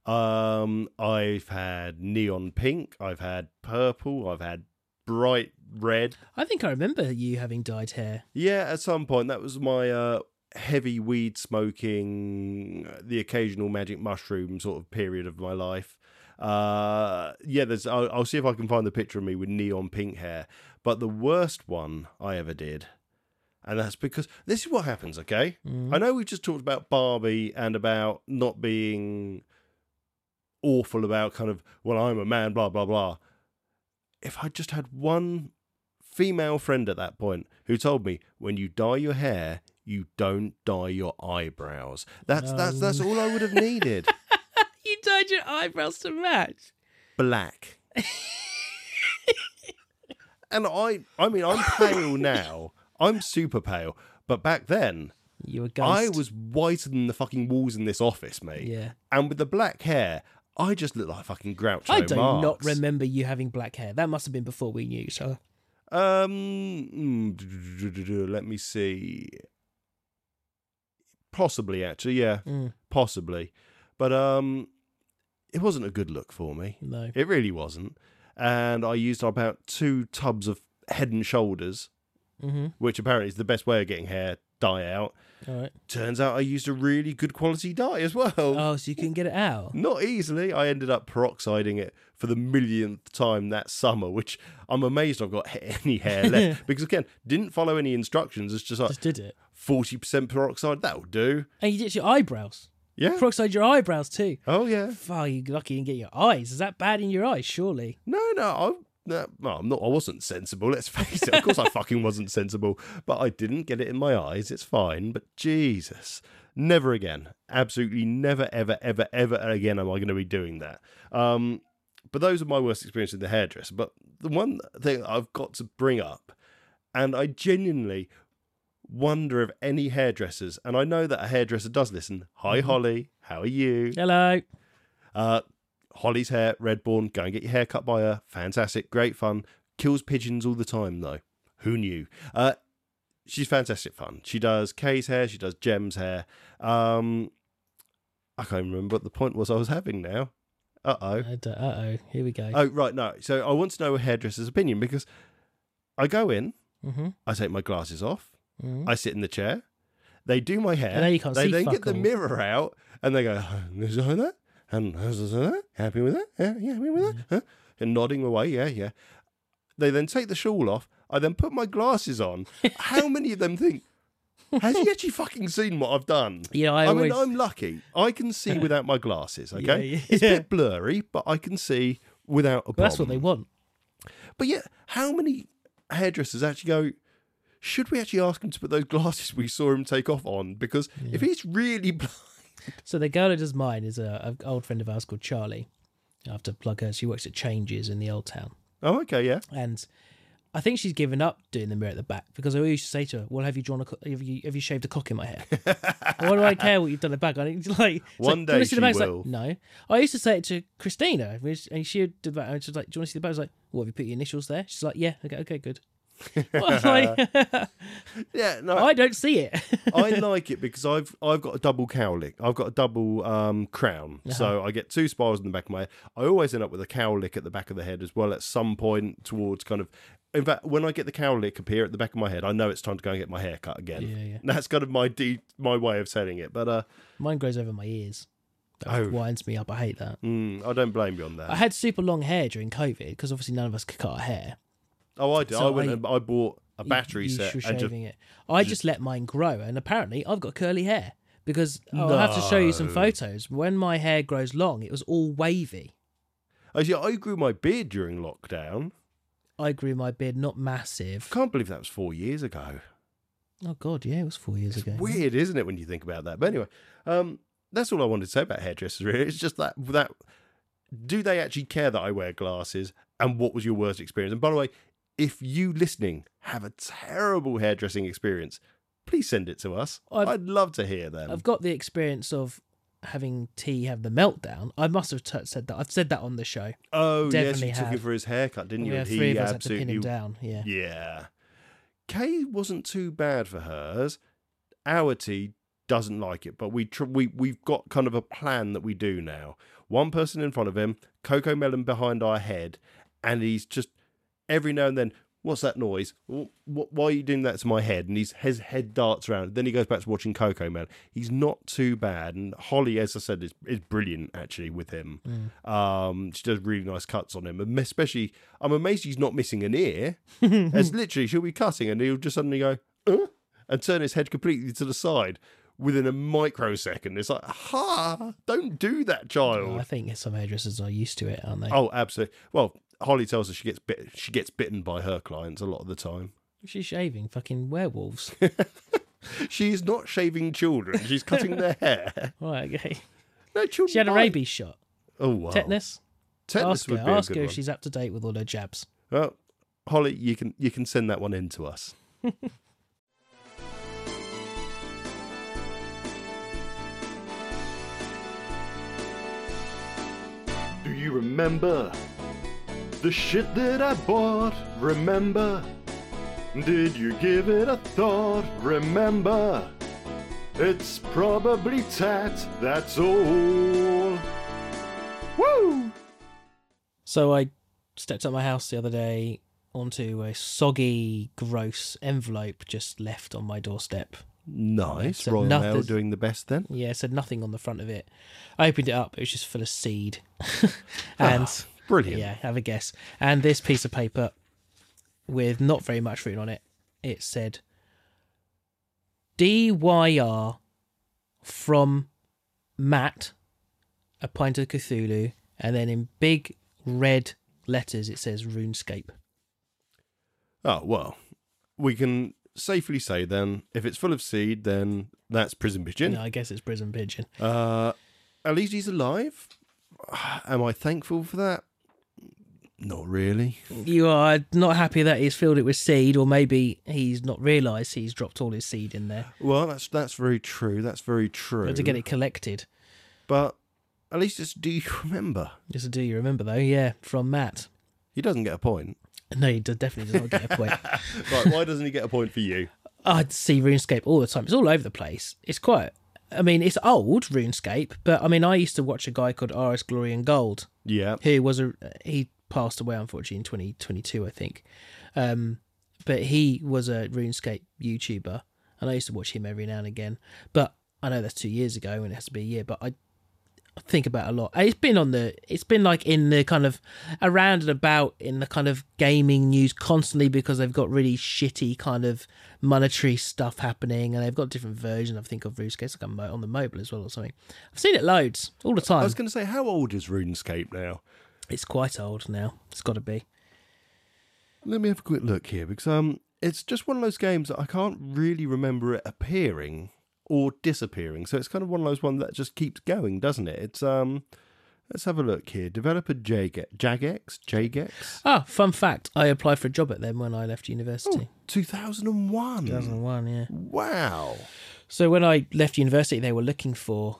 I've had neon pink, I've had purple, I've had bright red. I think I remember you having dyed hair. Yeah, at some point. That was my heavy weed smoking, the occasional magic mushroom sort of period of my life. There's. I'll see if I can find the picture of me with neon pink hair. But the worst one I ever did, and that's because this is what happens, okay? I know we've just talked about Barbie and about not being awful about kind of, well, I'm a man, blah, blah, blah. If I just had one female friend at that point who told me, when you dye your hair, you don't dye your eyebrows. That's all I would have needed. You dyed your eyebrows to match. Black. And I mean, I'm pale now. I'm super pale. But back then, you were ghost. I was whiter than the fucking walls in this office, mate. Yeah. And with the black hair, I just look like fucking Groucho I do Marx. not remember you having black hair. That must have been before we knew each other. Let me see. Possibly, actually, yeah. Possibly. But it wasn't a good look for me. No. It really wasn't. And I used about 2 tubs of Head and Shoulders, which apparently is the best way of getting hair dye out. All right. Turns out I used a really good quality dye as well. Oh, so you couldn't get it out? Not easily. I ended up peroxiding it for the millionth time that summer, which I'm amazed I've got any hair left. Because again, didn't follow any instructions. It's just like, just did it. 40% peroxide, that'll do. And you did your eyebrows. Yeah. Peroxide your eyebrows too. Oh, yeah. Fuck, you're lucky you didn't get your eyes. Is that bad in your eyes, surely? No, I'm not. I wasn't sensible. Let's face it. Of course, I fucking wasn't sensible. But I didn't get it in my eyes. It's fine. But Jesus, never again. Absolutely never, ever, ever, ever again am I going to be doing that. But those are my worst experiences with the hairdresser. But the one thing I've got to bring up, and I genuinely wonder if any hairdressers, and I know that a hairdresser does listen. Hi, Holly. How are you? Hello. Holly's hair, Redbourne. Go and get your hair cut by her. Fantastic. Great fun. Kills pigeons all the time, though. Who knew? She's fantastic fun. She does Kay's hair. She does Jem's hair. I can't remember what the point was I was having now. Uh-oh. Here we go. Oh, right. No. So I want to know a hairdresser's opinion because I go in. I take my glasses off. I sit in the chair. They do my hair. And then you can't they see then fuck get the all. mirror out and they go, "Is that? And happy with that? Yeah, happy with that? Huh?" And nodding away. Yeah. They then take the shawl off. I then put my glasses on. How many of them think, has he actually fucking seen what I've done? Yeah, I mean, I'm lucky. I can see without my glasses, okay? Yeah. It's a bit blurry, but I can see without a problem. That's what they want. But yeah, how many hairdressers actually go, should we actually ask him to put those glasses we saw him take off on? Because if he's really blind... So the girl that does mine is an old friend of ours called Charlie. I have to plug her. She works at Changes in the Old Town. Oh, okay, yeah. And I think she's given up doing the mirror at the back because I used to say to her, "Well, have you shaved a cock in my hair? Why do I care what you've done at the back? I think like one day she will." will. Like, no, I used to say it to Christina, and she did that. And she was like, "Do you want to see the back?" I was like, "Well, have you put your initials there?" She's like, "Yeah, okay, good." Yeah, no, I don't see it. I like it because I've got a double cowlick. I've got a double crown, so I get 2 spirals in the back of my head. I always end up with a cowlick at the back of the head as well at some point towards kind of. In fact, when I get the cowlick appear at the back of my head, I know it's time to go and get my hair cut again. Yeah. That's kind of my way of saying it. But mine grows over my ears. That winds me up. I hate that. I don't blame you on that. I had super long hair during COVID because obviously none of us could cut our hair. Oh, I did. So I went and I bought a battery set and just let mine grow, and apparently I've got curly hair because I'll have to show you some photos. When my hair grows long, it was all wavy. Actually, I grew my beard during lockdown. I grew my beard, not massive. Can't believe that was 4 years ago. Oh God, yeah, it was 4 years ago. Weird, isn't it, when you think about that? But anyway, that's all I wanted to say about hairdressers. Really, it's just that do they actually care that I wear glasses? And what was your worst experience? And by the way, if you listening have a terrible hairdressing experience, please send it to us. I'd love to hear them. I've got the experience of having T have the meltdown. I must have said that. I've said that on the show. Oh, definitely yes, you took him for his haircut, didn't you? Yeah, And three he of us absolutely had to pin him down. Yeah. Yeah. Kay wasn't too bad for hers. Our T doesn't like it, but we've got kind of a plan that we do now. One person in front of him, Coco Melon behind our head, and he's just every now and then, what's that noise? Why are you doing that to my head? And his head darts around. Then he goes back to watching Coco Man. He's not too bad. And Holly, as I said, is brilliant, actually, with him. She does really nice cuts on him. And especially, I'm amazed he's not missing an ear. As literally, she'll be cutting and he'll just suddenly go, and turn his head completely to the side within a microsecond. It's like, don't do that, child. Well, I think some hairdressers are used to it, aren't they? Oh, absolutely. Well, Holly tells us she gets bitten by her clients a lot of the time. She's shaving fucking werewolves. She's not shaving children. She's cutting their hair. Right, okay. No, children. She had a rabies shot. Oh, wow. Tetanus. Tetanus would be a ask good her one. if she's up to date with all her jabs. Well, Holly, you can send that one in to us. Do you remember the shit that I bought? Remember? Did you give it a thought? Remember? It's probably tat, that's all. Woo! So I stepped out of my house the other day onto a soggy, gross envelope just left on my doorstep. Nice. So Royal nothing- Mail doing the best then. Yeah, it said nothing on the front of it. I opened it up. It was just full of seed. And brilliant. Yeah, have a guess. And this piece of paper with not very much written on it, it said DYR from Matt, a pint of Cthulhu, and then in big red letters it says RuneScape. Oh, well, we can safely say then, if it's full of seed, then that's Prison Pigeon. No, I guess it's Prison Pigeon. At least he's alive. Am I thankful for that? Not really. You are not happy that he's filled it with seed, or maybe he's not realised he's dropped all his seed in there. Well, that's very true. That's very true. But to get it collected. But at least it's do you remember? Just do you remember, though? Yeah, from Matt. He doesn't get a point. No, he definitely does not get a point. Right, why doesn't he get a point for you? I see RuneScape all the time. It's all over the place. It's quite... I mean, it's old, RuneScape, but I mean, I used to watch a guy called RS Glory and Gold. Yeah. Who was he passed away, unfortunately, in 2022, I think. But he was a RuneScape YouTuber, and I used to watch him every now and again. But I know that's 2 years ago, and it has to be a year, but I think about it a lot. It's been like in the kind of around and about in the kind of gaming news constantly, because they've got really shitty kind of monetary stuff happening, and they've got different versions, I think, of RuneScape. It's like on the mobile as well or something. I've seen it loads all the time. I was going to say, how old is RuneScape now? It's quite old now. It's got to be. Let me have a quick look here, because it's just one of those games that I can't really remember it appearing or disappearing. So it's kind of one of those ones that just keeps going, doesn't it? It's let's have a look here. Developer Jagex. Ah, fun fact. I applied for a job at them when I left university. 2001. 2001, yeah. Wow. So when I left university, they were looking for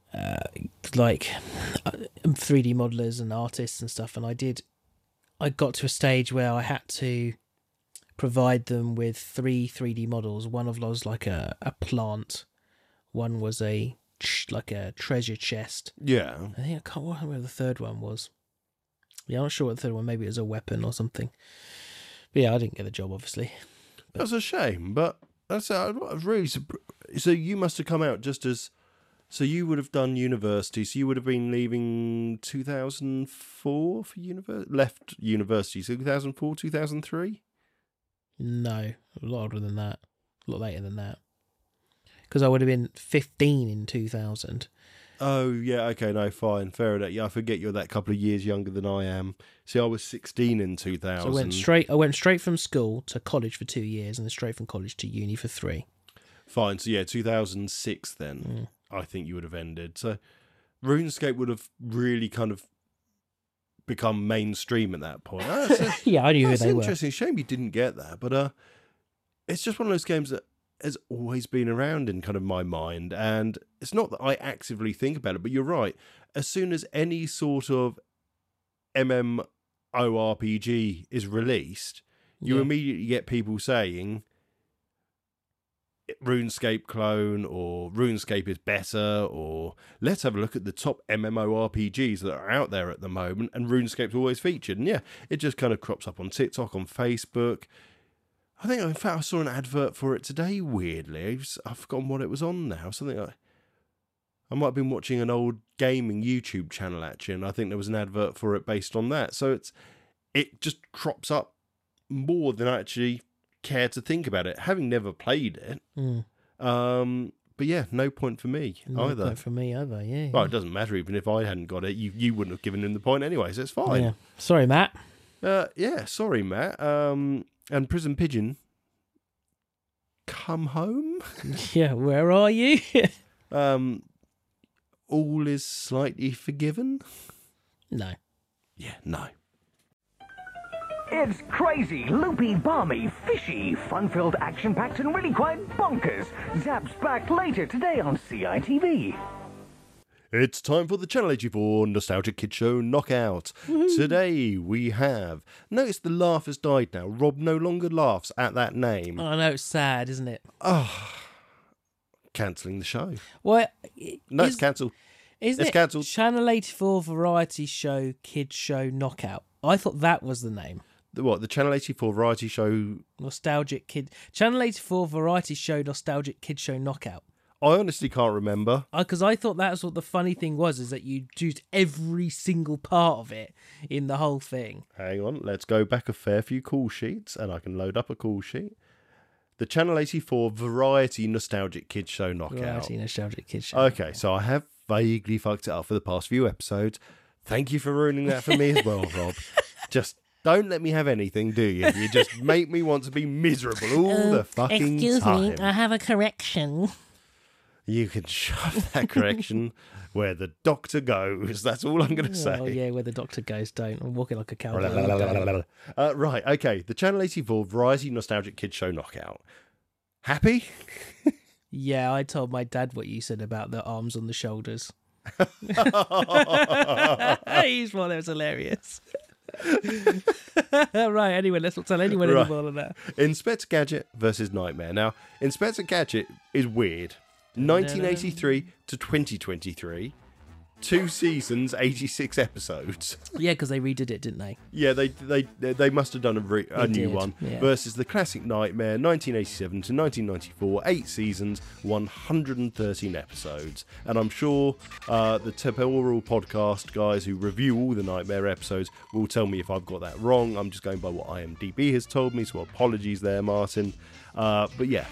3D modelers and artists and stuff, and I got to a stage where I had to provide them with 3 3D models. One of those like a plant, one was like a treasure chest. Yeah. I think I can't remember where the third one was. Yeah, I'm not sure what the third one. Maybe it was a weapon or something. But yeah, I didn't get the job, obviously. That's a shame, but that's really. So you must have come out just as. So you would have done university. So you would have been leaving 2004 for left university. So 2004, 2003. No, a lot older than that. A lot later than that. Because I would have been 15 in 2000. Oh, yeah, okay, no, fine, fair enough. Yeah, I forget you're that couple of years younger than I am. See, I was 16 in 2000. So I went straight from school to college for 2 years, and then straight from college to uni for 3. Fine, so yeah, 2006 then, I think you would have ended. So RuneScape would have really kind of become mainstream at that point. Yeah, I knew who they were. Interesting. Shame you didn't get that, but it's just one of those games that has always been around in kind of my mind, and it's not that I actively think about it, but you're right. As soon as any sort of MMORPG is released, you immediately get people saying RuneScape clone, or RuneScape is better, or let's have a look at the top MMORPGs that are out there at the moment, and RuneScape's always featured. And yeah, it just kind of crops up on TikTok, on Facebook. I think, in fact, I saw an advert for it today, weirdly. I've forgotten what it was on now. Something like... I might have been watching an old gaming YouTube channel, actually, and I think there was an advert for it based on that. So it just crops up more than I actually care to think about it, having never played it. But yeah, no point for me either. No point for me either, yeah. Well, it doesn't matter, even if I hadn't got it. You wouldn't have given him the point anyway, so it's fine. Yeah. Sorry, Matt. Yeah, sorry, Matt. And Prison Pigeon, come home? Yeah, where are you? All is slightly forgiven? No. Yeah, no. It's crazy, loopy, balmy, fishy, fun-filled, action-packed, and really quite bonkers. Zap's back later today on CITV. It's time for the Channel 84 Nostalgic Kid Show Knockout. Woo-hoo. Today we have... Notice the laugh has died now. Rob no longer laughs at that name. Oh, I know, it's sad, isn't it? Oh, cancelling the show. Well, no, it's cancelled. Isn't it cancelled. Channel 84 Variety Show Kid Show Knockout? I thought that was the name. The Channel 84 Variety Show... Nostalgic Kid... Channel 84 Variety Show Nostalgic Kid Show Knockout. I honestly can't remember. Because I thought that's what the funny thing was, is that you used every single part of it in the whole thing. Hang on, let's go back a fair few call sheets, and I can load up a call sheet. The Channel 84 Variety Nostalgic Kid Show Knockout. Variety Nostalgic Kid Show. Okay, so I have vaguely fucked it up for the past few episodes. Thank you for ruining that for me as well, Rob. Just don't let me have anything, do you? You just make me want to be miserable all the fucking time. Excuse me, I have a correction. You can shove that correction where the doctor goes. That's all I'm going to say. Oh, yeah, where the doctor goes, don't. I'm walking like a cowboy. Right, okay. The Channel 84 Variety Nostalgic Kid Show Knockout. Happy? Yeah, I told my dad what you said about the arms on the shoulders. He's one that was hilarious. Right, anyway, let's not tell anyone any more than that. Inspector Gadget versus Nightmare. Now, Inspector Gadget is weird. 1983 to 2023, 2 seasons, 86 episodes. Yeah, because they redid it, didn't they? Yeah, they must have done a new one. Yeah. Versus the classic Nightmare, 1987 to 1994, 8 seasons, 113 episodes. And I'm sure the Temporal podcast guys who review all the Nightmare episodes will tell me if I've got that wrong. I'm just going by what IMDb has told me, so apologies there, Martin. But yeah.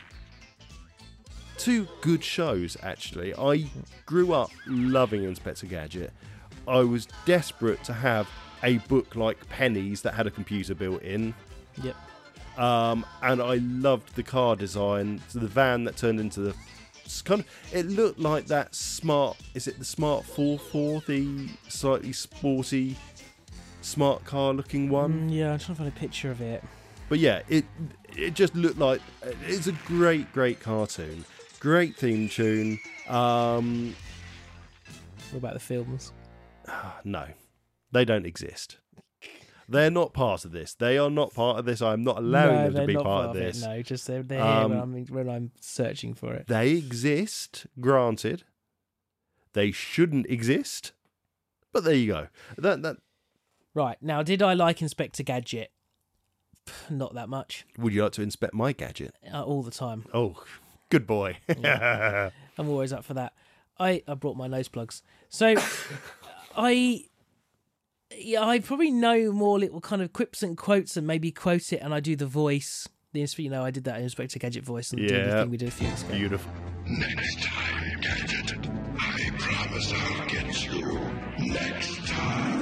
2 good shows, actually. I grew up loving Inspector Gadget. I was desperate to have a book like Penny's that had a computer built in. Yep. And I loved the car design. So the van that turned into the kind of... It looked like that smart... Is it the Smart 44? The slightly sporty, smart car looking one? Yeah, I'm trying to find a picture of it. But yeah, it just looked like... It's a great, great cartoon. Great theme tune. What about the films? No, they don't exist. They're not part of this. They are not part of this. I'm not allowing them to be part of this. No, just they're here when I'm searching for it. They exist, granted. They shouldn't exist, but there you go. That. Right, now, did I like Inspector Gadget? Not that much. Would you like to inspect my gadget? All the time. Oh, good boy. Yeah. I'm always up for that. I brought my nose plugs. So I probably know more little kind of quips and quotes and maybe quote it, and I do the voice. I did that Inspector Gadget voice and do the thing we did a few weeks ago. Beautiful. Next time, Gadget. I promise I'll get you next time.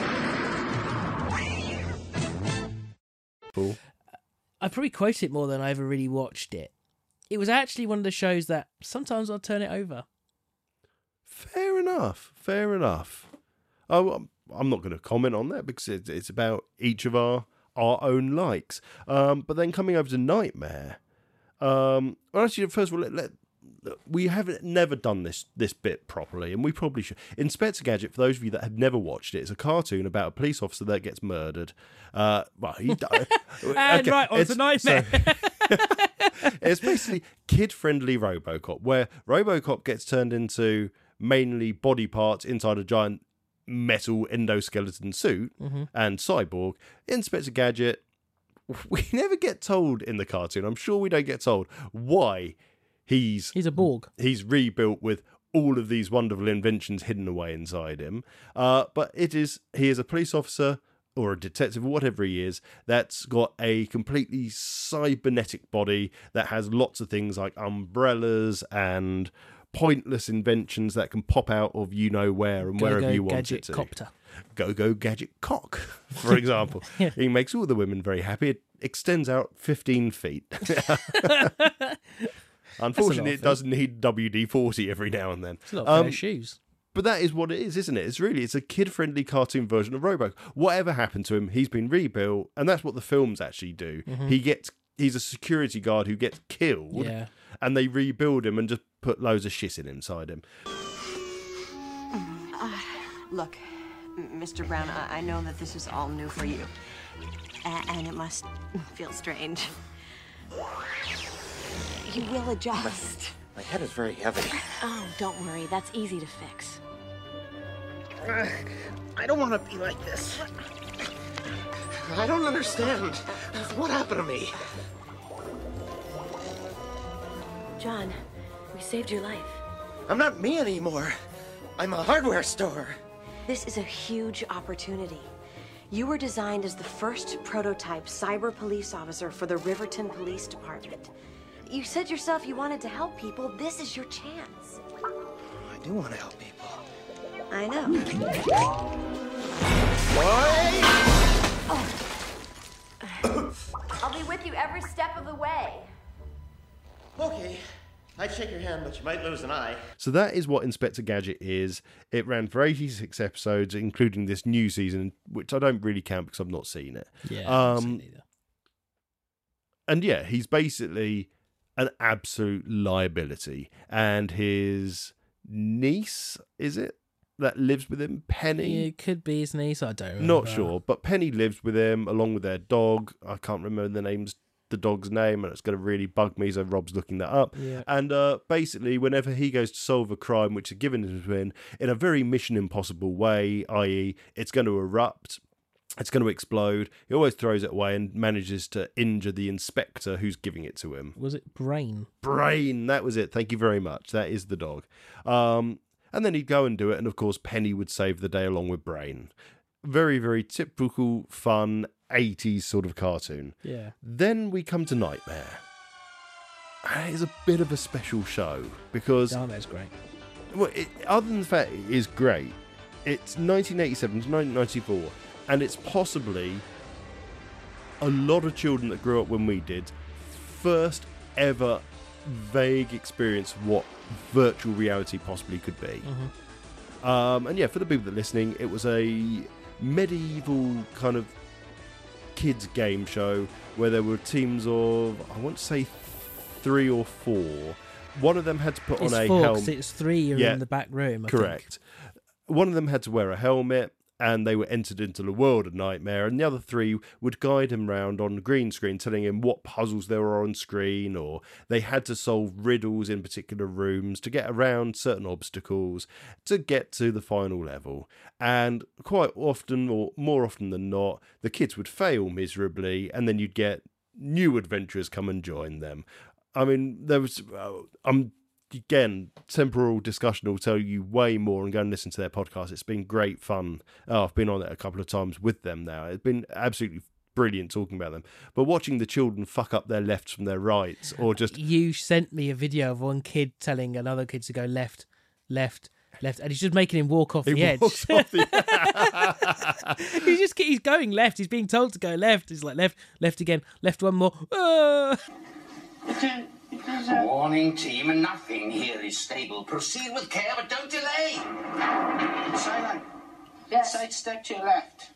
Cool. I probably quote it more than I ever really watched it. It was actually one of the shows that sometimes I'll turn it over. Fair enough. I'm not going to comment on that because it's about each of our own likes. But then coming over to Nightmare. Well, actually, first of all, we haven't never done this bit properly, and we probably should. Inspector Gadget, for those of you that have never watched it, is a cartoon about a police officer that gets murdered. Well, he died. And right, on to Nightmare. It's basically kid-friendly RoboCop, where RoboCop gets turned into mainly body parts inside a giant metal endoskeleton suit and cyborg. Inspector Gadget, we never get told in the cartoon, I'm sure we don't get told, why he's a Borg. He's rebuilt with all of these wonderful inventions hidden away inside him. But he is a police officer or a detective or whatever he is that's got a completely cybernetic body that has lots of things like umbrellas and pointless inventions that can pop out of you know where and wherever you want it to. Copter. Go Gadget Cock, for example. Yeah. He makes all the women very happy. It extends out 15 feet. Unfortunately, it does need WD-40 every now and then. It's a lot of pair of shoes. But that is what it is, isn't it? It's a kid-friendly cartoon version of Robo. Whatever happened to him, he's been rebuilt, and that's what the films actually do. He's a security guard who gets killed, and they rebuild him and just put loads of shit inside him. Look, Mr. Brown, I know that this is all new for you, and it must feel strange. You will adjust. My head is very heavy. Oh, don't worry. That's easy to fix. I don't want to be like this. I don't understand. What happened to me? John, we saved your life. I'm not me anymore. I'm a hardware store. This is a huge opportunity. You were designed as the first prototype cyber police officer for the Riverton Police Department. You said yourself you wanted to help people. This is your chance. I do want to help people. I know. I'll be with you every step of the way. Okay. I'd shake your hand, but you might lose an eye. So that is what Inspector Gadget is. It ran for 86 episodes, including this new season, which I don't really count because I've not seen it. Yeah, I haven't seen it either. And yeah, he's basically an absolute liability. And his niece, is it, that lives with him, Penny? It could be his niece, I don't remember. Not sure, but Penny lives with him along with their dog. I can't remember the dog's name, and it's going to really bug me, so Rob's looking that up. Yeah. And basically, whenever he goes to solve a crime which is given to him in a very Mission Impossible way, i.e. it's going to erupt, it's going to explode, he always throws it away and manages to injure the inspector who's giving it to him. Was it Brain? Brain, that was it. Thank you very much. That is the dog. And then he'd go and do it, and of course Penny would save the day along with Brain. Very, very typical, fun 80s sort of cartoon. Yeah. Then we come to Nightmare. And it's a bit of a special show because... Nightmare's great. Well, other than the fact it is great, it's 1987 to 1994, and it's possibly a lot of children that grew up when we did first ever vague experience of what virtual reality possibly could be. And yeah, for the people that are listening, it was a medieval kind of kids game show where there were teams of, I want to say 3 or 4. One of them had to put on a helmet. It's 3 you're in the back room, I correct. One of them had to wear a helmet, and they were entered into the world of Nightmare, and the other 3 would guide him round on the green screen, telling him what puzzles there were on screen, or they had to solve riddles in particular rooms to get around certain obstacles to get to the final level. And quite often, or more often than not, the kids would fail miserably, and then you'd get new adventurers come and join them. I mean, there was... Again, temporal discussion will tell you way more, and go and listen to their podcast. It's been great fun. I've been on it a couple of times with them now. It's been absolutely brilliant talking about them. But watching the children fuck up their lefts from their rights, or just... You sent me a video of one kid telling another kid to go left, left, left, and he's just making him walk off the edge. Walks off the... he's going left. He's being told to go left. He's like left, left again, left one more. Warning team, nothing here is stable. Proceed with care, but don't delay. Silent. Yes. Side step to your left.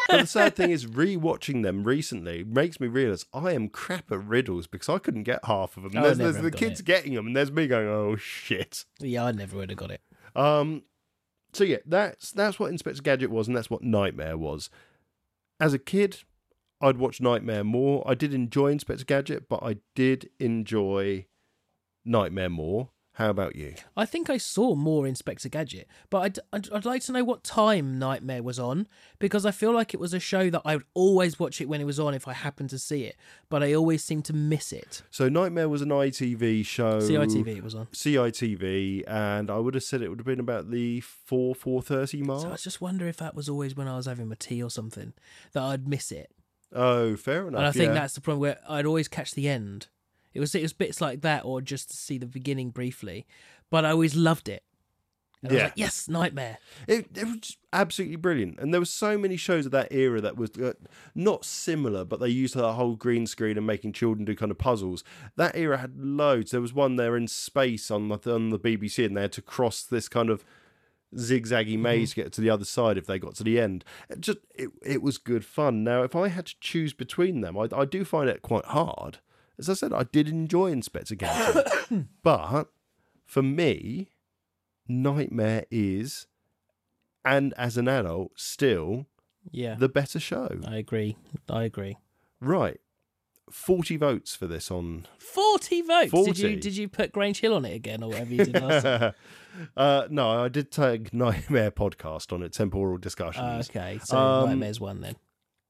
But the sad thing is, rewatching them recently makes me realise I am crap at riddles because I couldn't get half of them. Oh, There's the kids getting them, and there's me going, "Oh shit!" Yeah, I never would have got it. So yeah, that's what Inspector Gadget was, and that's what Nightmare was. As a kid, I'd watch Nightmare more. I did enjoy Inspector Gadget, but I did enjoy Nightmare more. How about you? I think I saw more Inspector Gadget, but I'd like to know what time Nightmare was on, because I feel like it was a show that I would always watch it when it was on if I happened to see it, but I always seem to miss it. So Nightmare was an ITV show. CITV it was on. CITV, and I would have said it would have been about the 4:30 mark. So I just wonder if that was always when I was having my tea or something, that I'd miss it. Oh, fair enough. And I think that's the problem, where I'd always catch the end. It was bits like that, or just to see the beginning briefly, but I always loved it. And I was like, yes, Nightmare. It was absolutely brilliant, and there were so many shows of that era that was not similar, but they used that whole green screen and making children do kind of puzzles. That era had loads. There was one there in space on the BBC, and they had to cross this kind of zigzaggy maze to get to the other side if they got to the end. It was good fun. Now, if I had to choose between them, I do find it quite hard. As I said, I did enjoy Inspector Gadget, but for me, Nightmare is, and as an adult, still the better show. I agree. Right. 40 votes for this on... 40 votes? 40. Did you put Grange Hill on it again, or whatever you did last time? No, I did tag Nightmare Podcast on it, Temporal Discussions. Okay, so Nightmare's one then.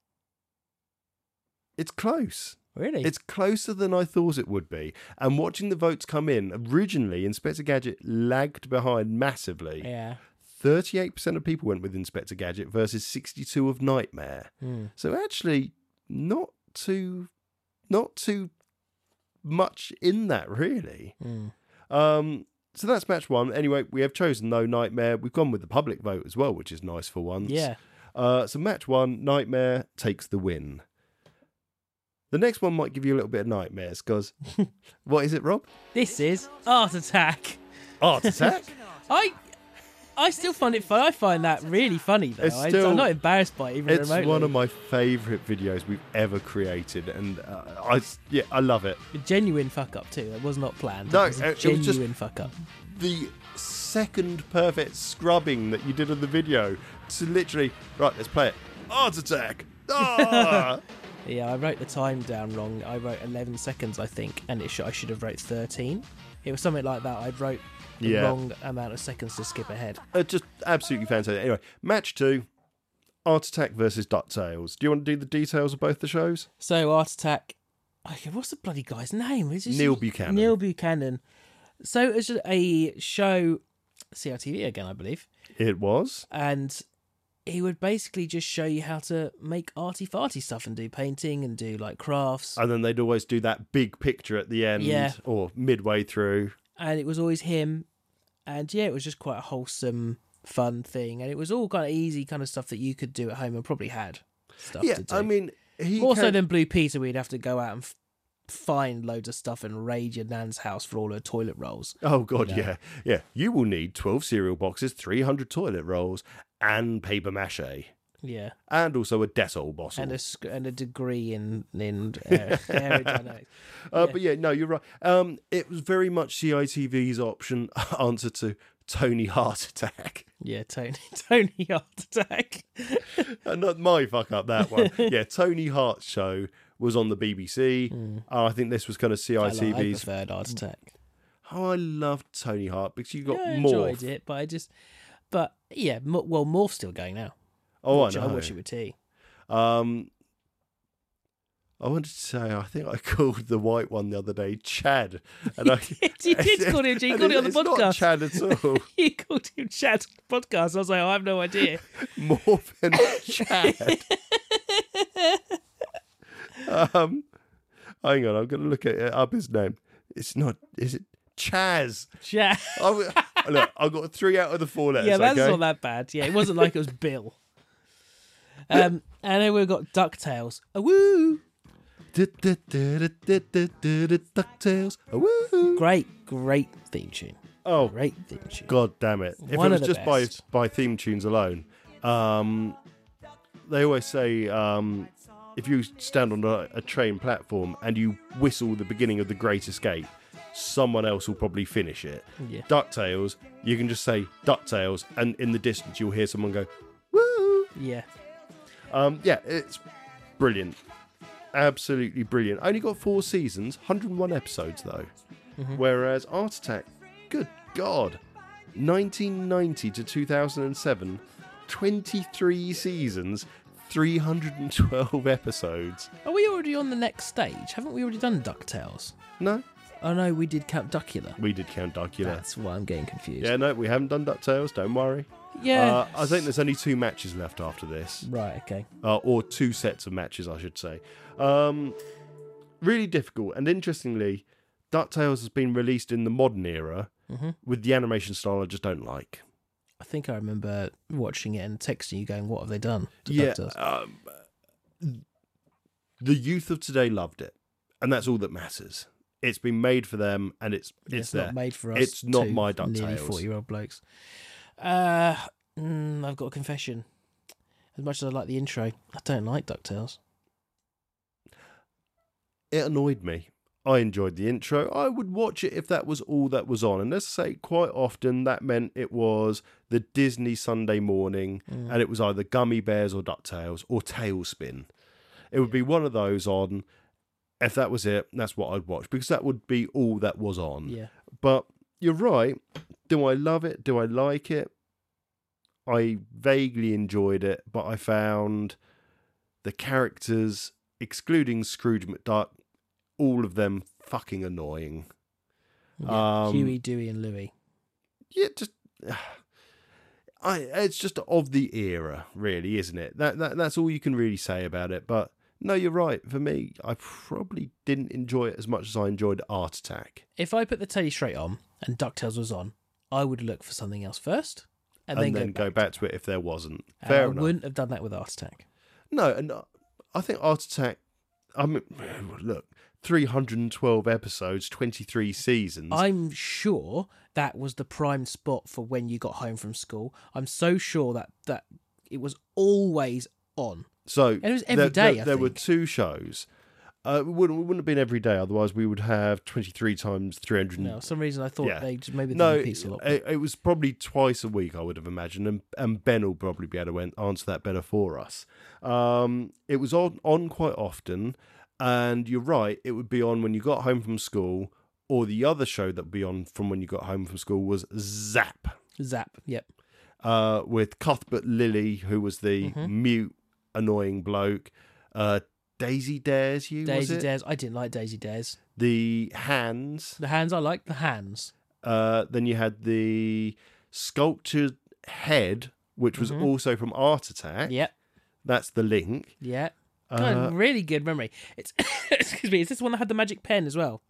It's close. Really? It's closer than I thought it would be. And watching the votes come in, originally Inspector Gadget lagged behind massively. Yeah. 38% of people went with Inspector Gadget versus 62% of Nightmare. So actually, not too much in that, really. So that's match one. Anyway, we have chosen no Nightmare. We've gone with the public vote as well, which is nice for once. Yeah. So match one, Nightmare takes the win. The next one might give you a little bit of nightmares, because what is it, Rob? This is Art Attack. Art Attack? I still find it fun. I find that really funny, though. I'm not embarrassed by it, even remotely. It's one of my favourite videos we've ever created, and I love it. A genuine fuck up too. It was not planned. No, it was a genuine fuck up. The second perfect scrubbing that you did of the video to literally, right, let's play it. Art Attack. Ah! Yeah, I wrote the time down wrong. I wrote 11 seconds, I think, and I should have wrote 13. It was something like that. I wrote the wrong amount of seconds to skip ahead. Just absolutely fantastic. Anyway, match two, Art Attack versus DuckTales. Do you want to do the details of both the shows? So, Art Attack... Okay, what's the bloody guy's name? Neil Buchanan. Neil Buchanan. So, it's a show... CRTV again, I believe. It was. And... he would basically just show you how to make arty-farty stuff and do painting and do like crafts. And then they'd always do that big picture at the end or midway through. And it was always him. And yeah, it was just quite a wholesome, fun thing. And it was all kind of easy kind of stuff that you could do at home and probably had stuff to do. I mean... More so than Blue Peter, we'd have to go out and find loads of stuff and raid your nan's house for all her toilet rolls. Oh, God, yeah. You will need 12 cereal boxes, 300 toilet rolls, and paper mache. Yeah. And also a Dettol bottle. And a degree in aerodynamics. But yeah, no, you're right. It was very much CITV's answer to Tony Heart Attack. Yeah, Tony Heart Attack. Not my fuck up, that one. Yeah, Tony Hart's show was on the BBC. I think this was kind of CITV's. I preferred Heart Attack. Oh, I loved Tony Hart because you got I Morph. enjoyed it, but yeah, well, Morph's still going now. Oh, I know. I watch it with tea. I wanted to say, I think I called the white one the other day Chad. And you did call him. You called it on the podcast. Not Chad at all. You called him Chad on the podcast. I was like, I have no idea. Morph and Chad. Hang on, I'm going to look up his name. It's not. Is it Chaz? Chaz. Look, I've got 3 out of the 4 letters. Yeah, that's okay? not that bad. Yeah, it wasn't like it was Bill. And then we've got DuckTales. Woo! DuckTales. Woo! Great theme tune. Oh, great theme tune. God damn it! If One it was of the just best. by theme tunes alone, they always say if you stand on a train platform and you whistle the beginning of The Great Escape, someone else will probably finish it. Yeah. DuckTales, you can just say DuckTales, and in the distance you'll hear someone go, woo! Yeah. Yeah, it's brilliant. Absolutely brilliant. Only got 4 seasons, 101 episodes though. Whereas Art Attack, good God, 1990 to 2007, 23 seasons, 312 episodes. Are we already on the next stage? Haven't we already done DuckTales? No. Oh no, we did Count Duckula. We did Count Duckula. That's why I'm getting confused. Yeah, no, we haven't done DuckTales, don't worry. Yeah. I think there's only 2 matches left after this. Right, okay. Or 2 sets of matches, I should say. Really difficult. And interestingly, DuckTales has been released in the modern era with the animation style I just don't like. I think I remember watching it and texting you going, what have they done to Yeah. DuckTales? The youth of today loved it. And that's all that matters. It's been made for them, and it's there. Not made for us. It's not two my nearly DuckTales. 40-year-old blokes. I've got a confession. As much as I like the intro, I don't like DuckTales. It annoyed me. I enjoyed the intro. I would watch it if that was all that was on. And let's say quite often that meant it was the Disney Sunday morning, and it was either Gummy Bears or DuckTales or Tailspin. It would be one of those on. If that was it, that's what I'd watch, because that would be all that was on. Yeah. But you're right. Do I love it? Do I like it? I vaguely enjoyed it, but I found the characters, excluding Scrooge McDuck, all of them fucking annoying. Yeah. Huey, Dewey, and Louie. Yeah, just it's just of the era, really, isn't it? That's all you can really say about it. But no, you're right. For me, I probably didn't enjoy it as much as I enjoyed Art Attack. If I put the telly straight on and DuckTales was on, I would look for something else first, and then go back to it if there wasn't. And Fair I enough. wouldn't have done that with Art Attack. No, and I think Art Attack, I mean, look, 312 episodes, 23 seasons. I'm sure that was the prime spot for when you got home from school. I'm so sure that it was always on. So and it was every day. There were 2 shows. It wouldn't have been every day, otherwise we would have 23 times 300. No, for some reason I thought they just maybe no, didn't piece a lot. It was probably twice a week, I would have imagined, and Ben will probably be able to answer that better for us. It was on quite often, and you're right, it would be on when you got home from school, or the other show that would be on from when you got home from school was Zap. Zap, yep. With Cuthbert Lilly, who was the mute, annoying bloke. Daisy Dares you, Daisy was it? Dares. I didn't like Daisy Dares. The Hands. The Hands, I liked the Hands. Then you had the Sculptured Head, which was also from Art Attack. Yep. That's the link. Yeah. God, really good memory. It's excuse me, is this one that had the magic pen as well?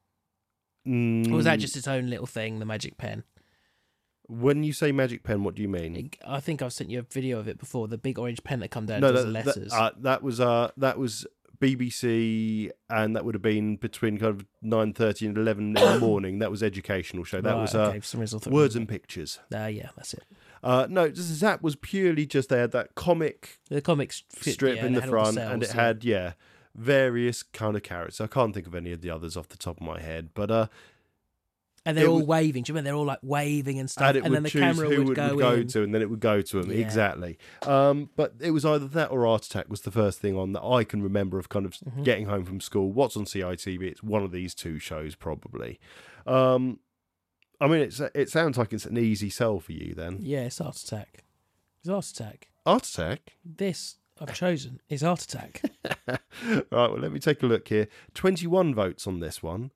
Or was that just its own little thing, the magic pen? When you say magic pen, what do you mean? I think I've sent you a video of it before. The big orange pen that come down No, and does the letters. that was BBC, and that would have been between kind of 9:30 and 11 in the morning. That was educational show. That Right, was okay, for some reason I thought Words and Pictures. Yeah, that's it. No, Zap was purely just they had that comic, the comic strip in the front, and it had various kind of characters. I can't think of any of the others off the top of my head, but and they're all waving. Do you remember? They're all like waving and stuff, and then the camera would go in. to, and then it would go to them. Yeah. Exactly. But it was either that or Art Attack was the first thing on that I can remember of kind of getting home from school. What's on CITV? It's one of these 2 shows probably. I mean, it sounds like it's an easy sell for you then. Yeah, it's Art Attack. It's Art Attack. Art Attack? This I've chosen is Art Attack. Right, well, let me take a look here. 21 votes on this one.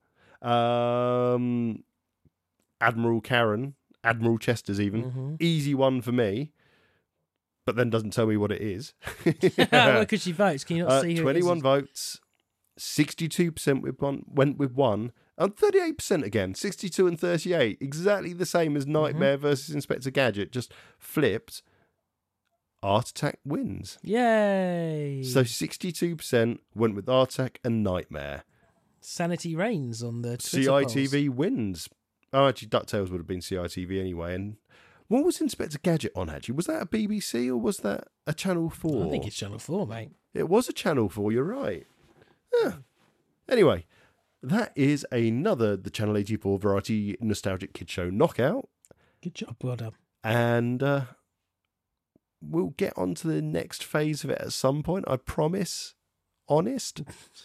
Admiral Karen, Admiral Chester's even. Easy one for me, but then doesn't tell me what it is. Well, because she votes. Can you not see who 21 it is? votes, 62% went with one, and 38% again, 62 and 38. Exactly the same as Nightmare versus Inspector Gadget, just flipped. Art Attack wins. Yay! So 62% went with Art Attack and Nightmare. Sanity reigns on the Twitter CITV wins. Oh, actually, DuckTales would have been CITV anyway. And What was Inspector Gadget on, actually? Was that a BBC or was that a Channel 4? I think it's Channel 4, mate. It was a Channel 4, you're right. Yeah. Anyway, that is another the Channel 84 Variety Nostalgic Kids Show knockout. Good job, well done. And we'll get on to the next phase of it at some point, I promise. Honest.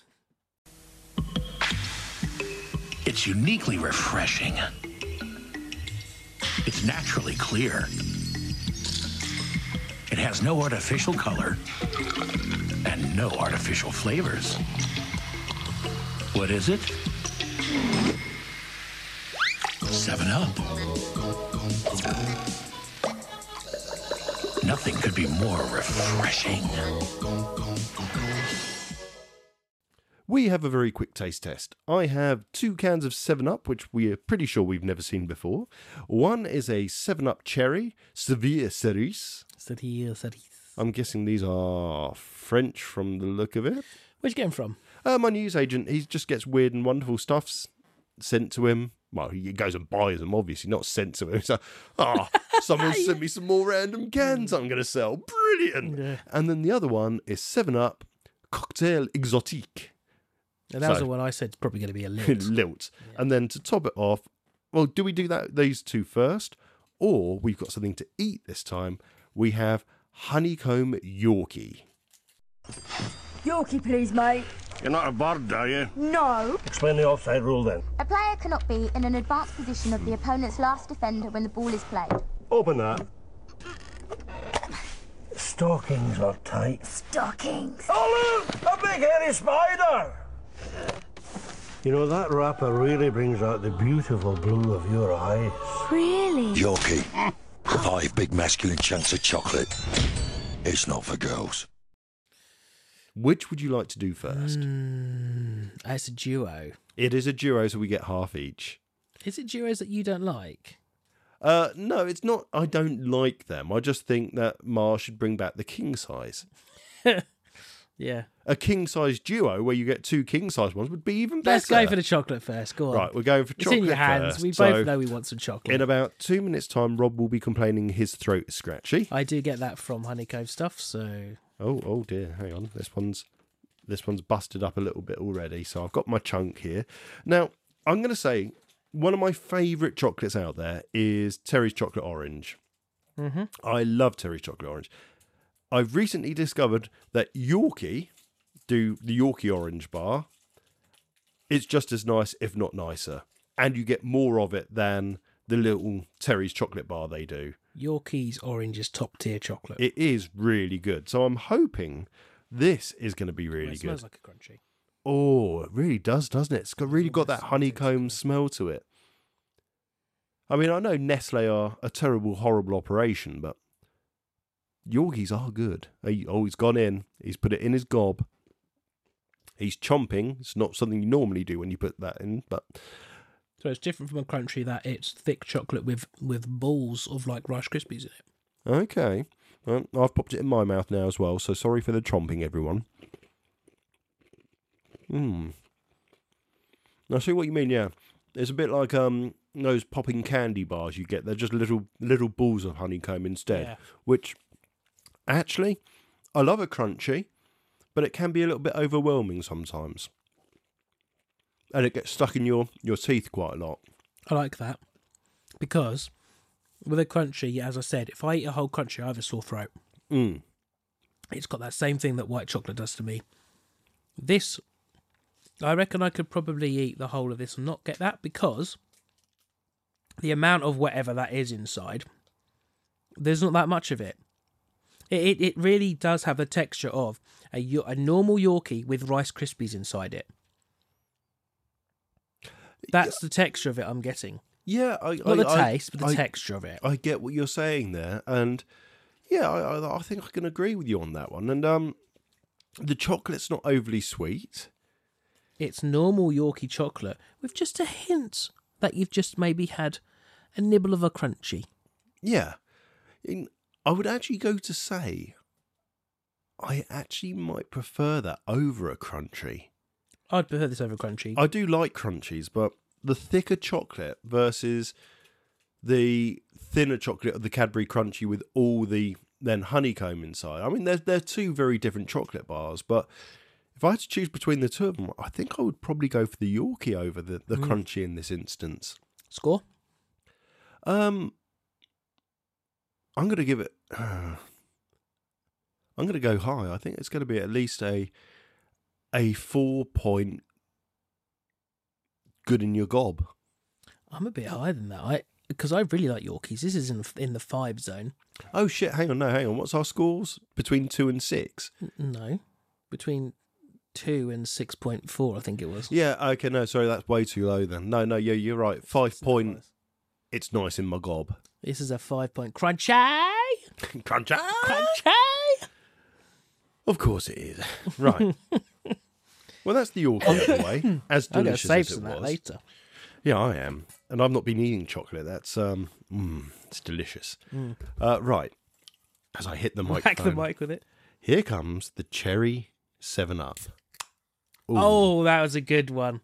It's uniquely refreshing. It's naturally clear. It has no artificial color and no artificial flavors. What is it? 7-Up. Nothing could be more refreshing. We have a very quick taste test. I have 2 cans of 7-Up, which we are pretty sure we've never seen before. One is a 7-Up Cherry, Sevilla Cerise. Sevilla Cerise. I'm guessing these are French from the look of it. Where'd you get them from? My newsagent, he just gets weird and wonderful stuffs sent to him. Well, he goes and buys them, obviously, not sent to him. So, someone sent me some more random cans I'm going to sell. Brilliant. Yeah. And then the other one is 7-Up Cocktail Exotique. And that was the one I said is probably going to be a lilt. Lilt. Yeah. And then to top it off, well, do we do these two first? Or we've got something to eat this time. We have Honeycomb Yorkie. Yorkie, please, mate. You're not a bird, are you? No. Explain the offside rule then. A player cannot be in an advanced position of the opponent's last defender when the ball is played. Open that. Stockings are tight. Stockings. Oh, look! A big hairy spider! You know, that wrapper really brings out the beautiful blue of your eyes. Really? Yorkie, 5 big masculine chunks of chocolate. It's not for girls. Which would you like to do first? It's a duo. It is a duo, so we get half each. Is it duos that you don't like? No, it's not. I don't like them. I just think that Mars should bring back the king size. Yeah. A king size duo where you get 2 king size ones would be even better. Let's go for the chocolate first. Go on. Right, we're going for chocolate. It's in your hands. First. We both know we want some chocolate. In about 2 minutes' time, Rob will be complaining his throat is scratchy. I do get that from Honeycomb stuff, so. Oh dear, hang on. This one's busted up a little bit already, so I've got my chunk here. Now, I'm going to say one of my favourite chocolates out there is Terry's Chocolate Orange. Mm-hmm. I love Terry's Chocolate Orange. I've recently discovered that Yorkie do the Yorkie Orange bar. It's just as nice, if not nicer. And you get more of it than the little Terry's chocolate bar they do. Yorkie's Orange is top tier chocolate. It is really good. So I'm hoping this is going to be really it good. Smells like a crunchy. Oh, it really does, doesn't it? It's really got that honeycomb smell to it. I mean, I know Nestle are a terrible, horrible operation, but Yorkies are good. He's gone in. He's put it in his gob. He's chomping. It's not something you normally do when you put that in, but... So it's different from a crunchy that it's thick chocolate with balls of like Rice Krispies in it. Okay. Well, I've popped it in my mouth now as well, so sorry for the chomping, everyone. I see what you mean, yeah. It's a bit like those popping candy bars you get. They're just little balls of honeycomb instead, which... Actually, I love a crunchy, but it can be a little bit overwhelming sometimes. And it gets stuck in your teeth quite a lot. I like that. Because with a crunchy, as I said, if I eat a whole crunchy, I have a sore throat. It's got that same thing that white chocolate does to me. This, I reckon I could probably eat the whole of this and not get that because the amount of whatever that is inside, there's not that much of it. It really does have the texture of a normal Yorkie with Rice Krispies inside it. That's the texture of it I'm getting. Yeah. Not the taste, but the texture of it. I get what you're saying there. And yeah, I think I can agree with you on that one. And the chocolate's not overly sweet. It's normal Yorkie chocolate with just a hint that you've just maybe had a nibble of a crunchy. Yeah. I would actually go to say I actually might prefer that over a crunchy. I'd prefer this over crunchy. I do like crunchies, but the thicker chocolate versus the thinner chocolate of the Cadbury Crunchy with all the then honeycomb inside. I mean, they're two very different chocolate bars, but if I had to choose between the two of them, I think I would probably go for the Yorkie over the Crunchy in this instance. Score? I'm going to give it... I'm going to go high. I think it's going to be at least a 4-point good in your gob. I'm a bit higher than that. Because I really like Yorkies. This is in the 5 zone. Oh, shit. Hang on. What's our scores? Between 2 and 6? No. Between 2 and 6.4, I think it was. Yeah, okay, no, sorry, that's way too low then. No, yeah, you're right. 5 point, it's nice in my gob. This is a 5-point crunchy. Crunchy. Crunchy. Of course it is. Right. Well, that's the Yorkie out of the way. As delicious save as it some was. of that later. Yeah, I am. And I've not been eating chocolate. That's, it's delicious. Right. As I hit the microphone. Whack the mic with it. Here comes the Cherry 7-Up. Ooh. Oh, that was a good one.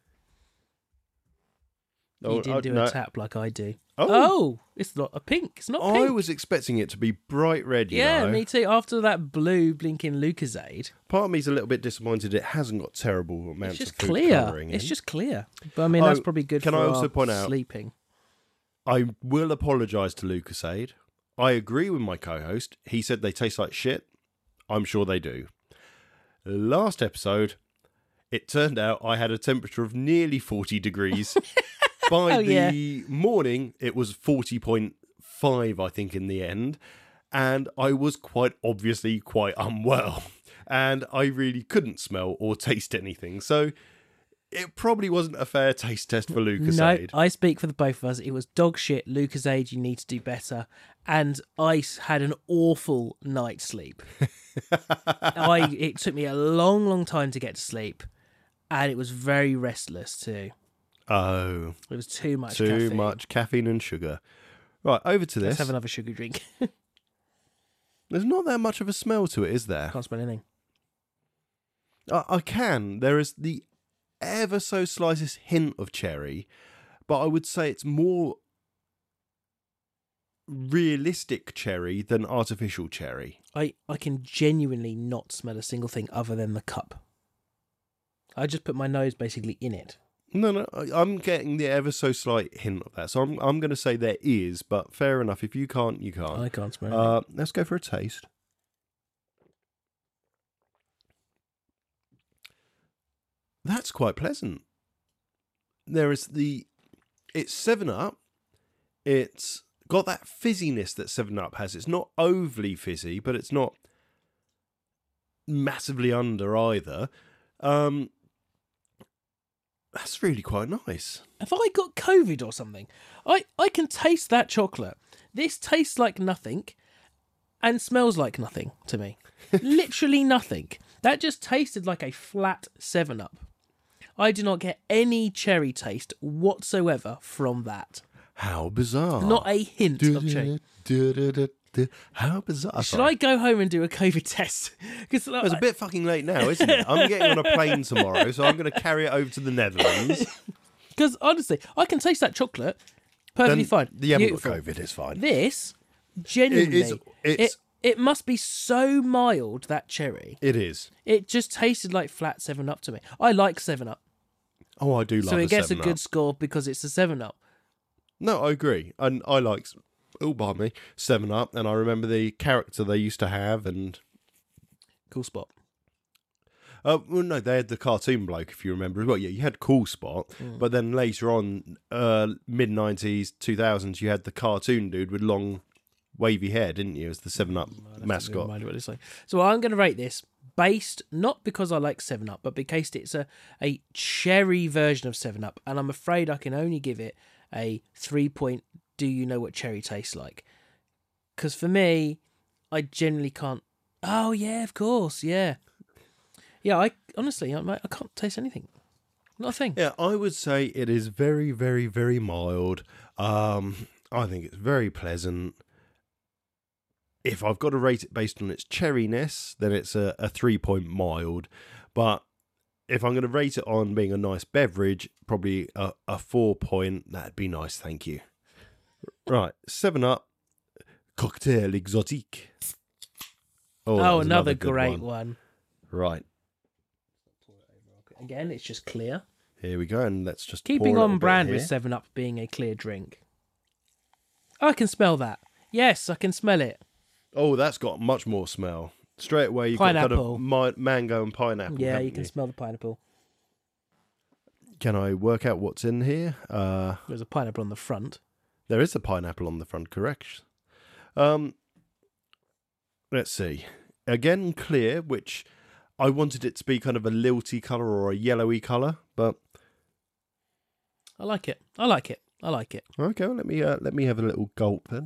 Oh, You didn't do no. a tap like I do. Oh. It's not a pink. It's not pink. I was expecting it to be bright red, you know. me too. After that blue blinking Lucozade. Part of me's a little bit disappointed it hasn't got terrible amounts It's of just food clear. colouring in. It's just clear. But I mean, that's probably good can for I also our point out, sleeping. I will apologise to Lucozade. I agree with my co-host. He said they taste like shit. I'm sure they do. Last episode, it turned out I had a temperature of nearly 40 degrees. By the morning, it was 40.5, I think, in the end. And I was quite obviously quite unwell. And I really couldn't smell or taste anything. So it probably wasn't a fair taste test for Lucozade. No, I speak for the both of us. It was dog shit. Lucozade, you need to do better. And I had an awful night's sleep. It took me a long, long time to get to sleep. And it was very restless too. Oh. It was too much Too caffeine. much caffeine and sugar. Right, over to this. Let's have another sugar drink. There's not that much of a smell to it, is there? Can't smell anything. I can. There is the ever so slightest hint of cherry, but I would say it's more realistic cherry than artificial cherry. I can genuinely not smell a single thing other than the cup. I just put my nose basically in it. No, I'm getting the ever so slight hint of that. So I'm going to say there is, but fair enough. If you can't, you can't. I can't smell it. Let's go for a taste. That's quite pleasant. It's 7-Up. It's got that fizziness that 7-Up has. It's not overly fizzy, but it's not massively under either. That's really quite nice. Have I got COVID or something? I can taste that chocolate. This tastes like nothing and smells like nothing to me. Literally nothing. That just tasted like a flat 7-Up. I do not get any cherry taste whatsoever from that. How bizarre. Not a hint of cherry. How bizarre. Should I go home and do a COVID test? It's a bit fucking late now, isn't it? I'm getting on a plane tomorrow, so I'm going to carry it over to the Netherlands. Because honestly, I can taste that chocolate perfectly fine. You haven't got COVID, it's fine. This, genuinely, it must be so mild, that cherry. It is. It just tasted like flat 7-Up to me. I like 7-Up. Oh, I do love So it gets a 7-Up. good score because it's a 7-Up. No, I agree. And I like... Oh, pardon me. 7-Up. And I remember the character they used to have and... Cool Spot. Well, no, they had the cartoon bloke, if you remember as well. Yeah, you had Cool Spot, but then later on, mid-90s, 2000s, you had the cartoon dude with long, wavy hair, didn't you, as the 7-Up mascot. So I'm going to rate this based, not because I like 7-Up, but because it's a cherry version of 7-Up, and I'm afraid I can only give it a 3-point, do you know what cherry tastes like? Because for me, I generally can't... Oh, yeah, of course, yeah. Yeah, I can't taste anything. Not a thing. Yeah, I would say it is very, very, very mild. I think it's very pleasant. If I've got to rate it based on its cherryness, then it's a 3-point mild. But if I'm going to rate it on being a nice beverage, probably a 4-point. That'd be nice, thank you. Right, 7-Up, Cocktail Exotique. Oh, that was another good great one. Right. Again, it's just clear. Here we go, and let's just Keeping pour a on little brand bit with here. 7-Up being a clear drink. I can smell that. Yes, I can smell it. Oh, that's got much more smell. Straight away, you've got Pineapple. kind of mango and pineapple. Yeah, haven't you can smell the pineapple. Can I work out what's in here? There's a pineapple on the front. There is a pineapple on the front, correct. Let's see. Again, clear, which I wanted it to be kind of a lilty colour or a yellowy colour, but... I like it. I like it. I like it. Okay, well, let me have a little gulp then.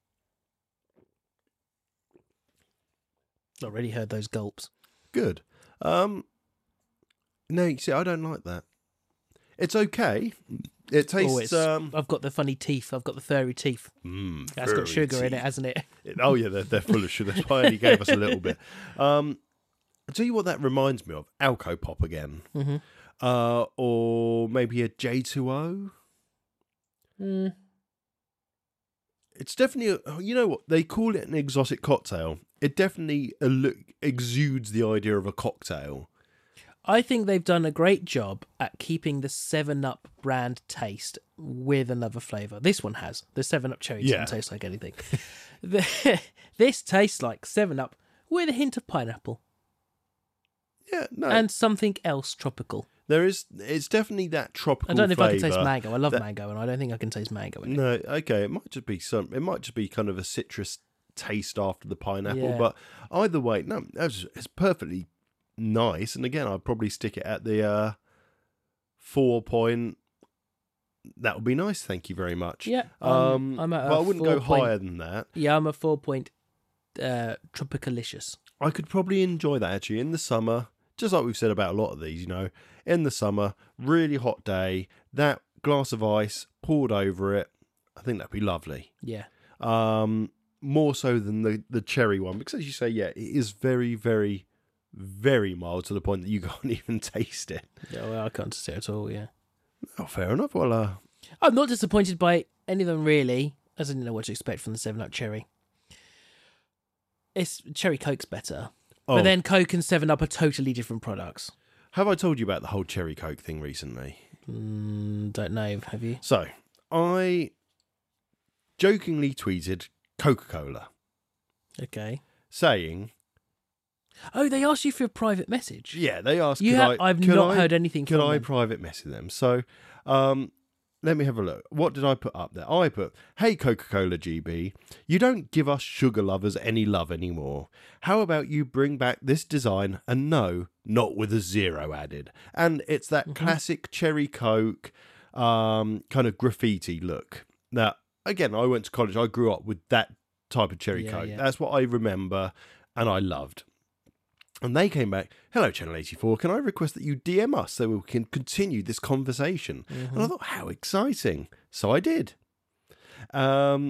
Already heard those gulps. Good. No, you see, I don't like that. It's okay. It tastes... I've got the funny teeth. I've got the furry teeth. That's got sugar in it, hasn't it? Oh, yeah, they're full of sugar. That's why he gave us a little bit. I'll tell you what that reminds me of. Alcopop again. Mm-hmm. Or maybe a J2O. It's definitely... you know what? They call it an exotic cocktail. It definitely exudes the idea of a cocktail. I think they've done a great job at keeping the 7-Up brand taste with another flavour. This one has. The 7-Up cherry doesn't taste like anything. This tastes like 7-Up with a hint of pineapple. Yeah, no. And something else tropical. It's definitely that tropical I don't know if I can taste flavour mango. I love mango, and I don't think I can taste mango in it. No, okay. It might just be kind of a citrus taste after the pineapple, Yeah. but either way, no, it's perfectly nice. And again, I'd probably stick it at the 4 point. That would be nice. Thank you very much. Yeah, I'm at but I wouldn't go 4 higher than that. Yeah, I'm a 4 point tropicalicious. I could probably enjoy that actually in the summer, just like we've said about a lot of these. You know, in the summer, really hot day, that glass of ice poured over it. I think that'd be lovely. Yeah. More so than the cherry one, because as you say, yeah, it is very, very, very mild to the point that you can't even taste it. Yeah, well, I can't taste it at all, yeah. Oh, fair enough. Well, I'm not disappointed by any of them, really, as I didn't know what to expect from the 7-Up cherry. Cherry Coke's better. Oh. But then Coke and 7-Up are totally different products. Have I told you about the whole cherry Coke thing recently? Don't know, have you? So, I jokingly tweeted Coca-Cola. Okay. Saying... Oh, they asked you for a private message? Yeah, they asked... I've not heard anything from them. Could I private message them? So, let me have a look. What did I put up there? I put, hey, Coca-Cola GB, you don't give us sugar lovers any love anymore. How about you bring back this design and no, not with a 0 added. And it's that classic cherry Coke kind of graffiti look. Now, again, I went to college. I grew up with that type of cherry Coke. Yeah. That's what I remember and I loved. And they came back, hello, Channel 84, can I request that you DM us so we can continue this conversation? And I thought, how exciting. So I did. I'll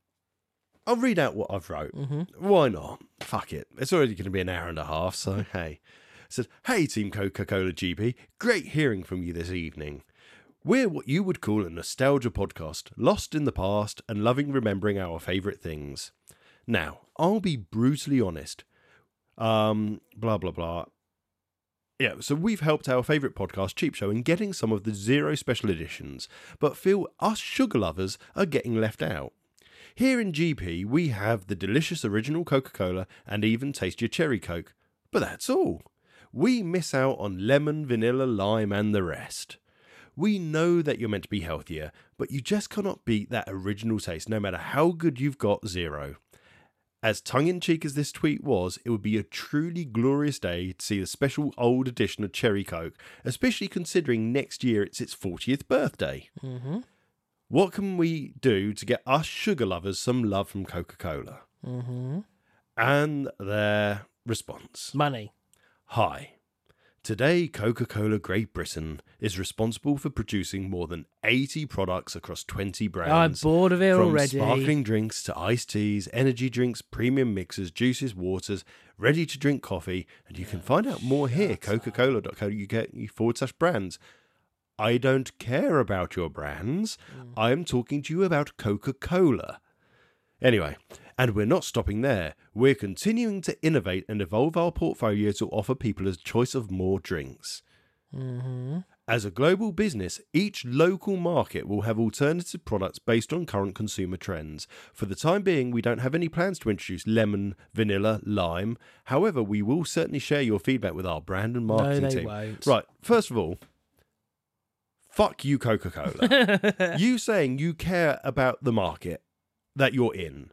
read out what I've wrote. Why not? Fuck it. It's already going to be an hour and a half, so hey. It said, hey, Team Coca-Cola GP, great hearing from you this evening. We're what you would call a nostalgia podcast, lost in the past and loving remembering our favourite things. Now, I'll be brutally honest. Blah blah blah. Yeah, so we've helped our favourite podcast, Cheap Show, in getting some of the 0 special editions, but feel us sugar lovers are getting left out. Here in GP, we have the delicious original Coca-Cola and even taste your cherry Coke, but that's all. We miss out on lemon, vanilla, lime, and the rest. We know that you're meant to be healthier, but you just cannot beat that original taste, no matter how good you've got 0. As tongue-in-cheek as this tweet was, it would be a truly glorious day to see a special old edition of Cherry Coke, especially considering next year it's its 40th birthday. What can we do to get us sugar lovers some love from Coca-Cola? And their response. Money. Hi. Today, Coca-Cola Great Britain is responsible for producing more than 80 products across 20 brands. I'm bored of it already. From sparkling drinks to iced teas, energy drinks, premium mixers, juices, waters, ready-to-drink coffee, and you can find out more here, coca-cola.co.uk/brands. I don't care about your brands. I am talking to you about Coca-Cola. Anyway, and we're not stopping there. We're continuing to innovate and evolve our portfolio to offer people a choice of more drinks. Mm-hmm. As a global business, each local market will have alternative products based on current consumer trends. For the time being, we don't have any plans to introduce lemon, vanilla, lime. However, we will certainly share your feedback with our brand and marketing team. Won't. Right, first of all, fuck you, Coca-Cola. You saying you care about the market that you're in.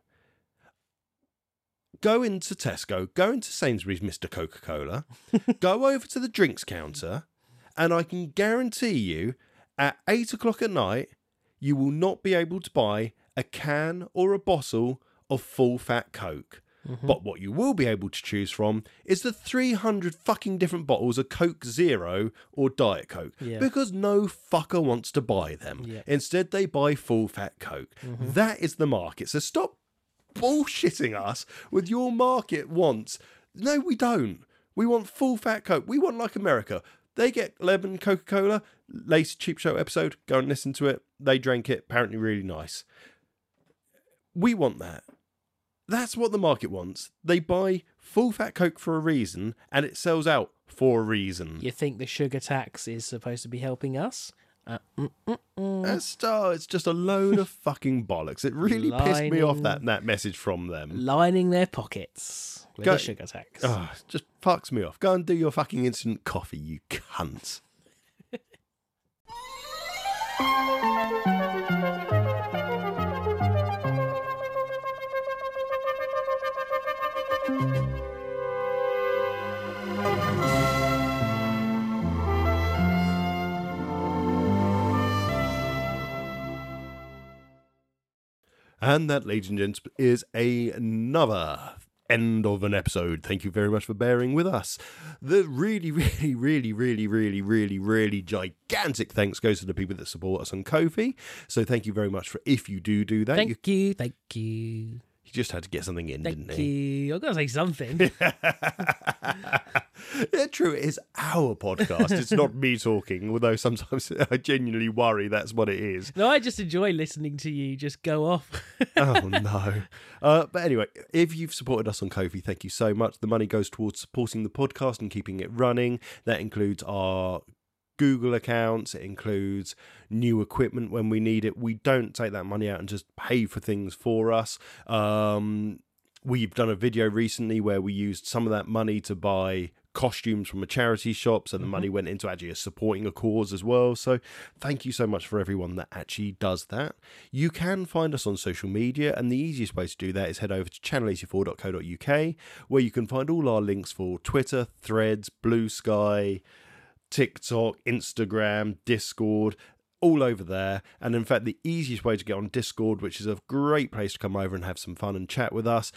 Go into Tesco, go into Sainsbury's, Mr. Coca-Cola, go over to the drinks counter, and I can guarantee you, at 8 o'clock at night, you will not be able to buy a can or a bottle of full-fat Coke. Mm-hmm. But what you will be able to choose from is the 300 fucking different bottles of Coke Zero or Diet Coke. Yeah. Because no fucker wants to buy them. Yeah. Instead, they buy full-fat Coke. Mm-hmm. That is the market. So stop bullshitting us with your market wants. No, we don't. We want full-fat Coke. We want like America. They get lemon Coca-Cola. Latest Cheap Show episode. Go and listen to it. They drank it. Apparently really nice. We want that. That's what the market wants. They buy full-fat Coke for a reason, and it sells out for a reason. You think the sugar tax is supposed to be helping us? It's just a load of fucking bollocks. It really pissed me off, that message from them. Lining their pockets with a sugar tax. Oh, just fucks me off. Go and do your fucking instant coffee, you cunts. And that, ladies and gents, is another end of an episode. Thank you very much for bearing with us. The really gigantic thanks goes to the people that support us on Ko-fi. So thank you very much for if you do that. Thank you. He just had to get something in, didn't Thank he? you. I've got to say something. Yeah, true. It is our podcast. It's not me talking, although sometimes I genuinely worry that's what it is. No, I just enjoy listening to you just go off. Oh, no. But anyway, if you've supported us on Ko-fi, thank you so much. The money goes towards supporting the podcast and keeping it running. That includes our Google accounts. It includes new equipment when we need it. We don't take that money out and just pay for things for us. We've done a video recently where we used some of that money to buy costumes from a charity shop, so the money went into actually supporting a cause as well. So thank you so much for everyone that actually does that. You can find us on social media, and the easiest way to do that is head over to channel84.co.uk, where you can find all our links for Twitter, Threads, Blue Sky, TikTok, Instagram, Discord, all over there. And in fact, the easiest way to get on Discord, which is a great place to come over and have some fun and chat with us,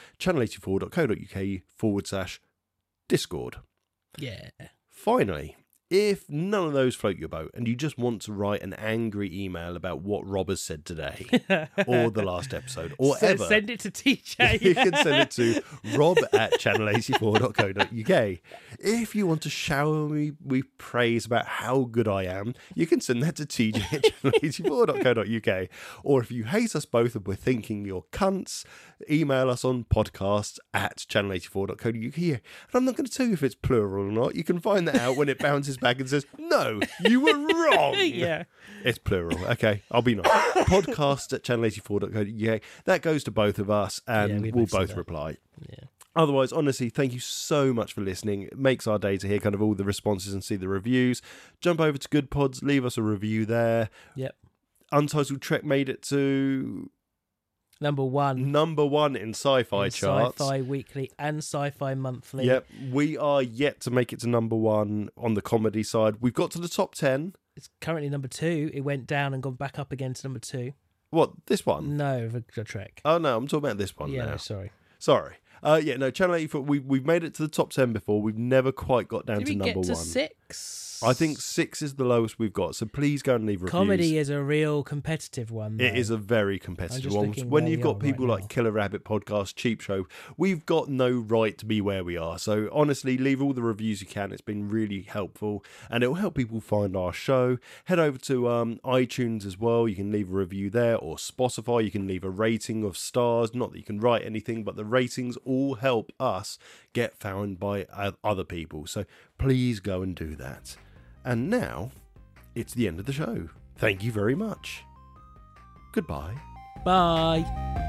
channel84.co.uk/Discord. Yeah. Finally, if none of those float your boat and you just want to write an angry email about what Rob has said today or the last episode or So ever, send it to TJ. you can send it to rob@channel84.co.uk. If you want to shower me with praise about how good I am, you can send that to tj@channel84.co.uk. Or if you hate us both and we're thinking you're cunts, email us on podcasts@channel84.co.uk. And I'm not going to tell you if it's plural or not. You can find that out when it bounces back and says, no, you were wrong. Yeah. It's plural. Okay, I'll be nice. Podcast@channel84.co.uk. That goes to both of us, and we'll both reply. Yeah. Otherwise, honestly, thank you so much for listening. It makes our day to hear kind of all the responses and see the reviews. Jump over to Good Pods, leave us a review there. Yep. Untitled Trek made it to Number one in sci-fi charts. Sci-Fi Weekly and Sci-Fi Monthly. Yep. We are yet to make it to number one on the comedy side. We've got to the top 10. It's currently number 2. It went down and gone back up again to number 2. What, this one? No, the Trek. Oh, no, I'm talking about this one now. Yeah, sorry. Channel 84, we've made it to the top 10 before. We've never quite got down to number 1. Did we get to 6? 6. I think 6 is the lowest we've got, so please go and leave reviews. Comedy is a real competitive one, though. It is a very competitive one. looking When where you've we got are people right like now. Killer Rabbit Podcast, Cheap Show, we've got no right to be where we are. So honestly, leave all the reviews you can. It's been really helpful, and it will help people find our show. Head over to iTunes as well. You can leave a review there, or Spotify. You can leave a rating of stars. Not that you can write anything, but the ratings all help us get found by other people. So please go and do that. And now, it's the end of the show. Thank you very much. Goodbye. Bye.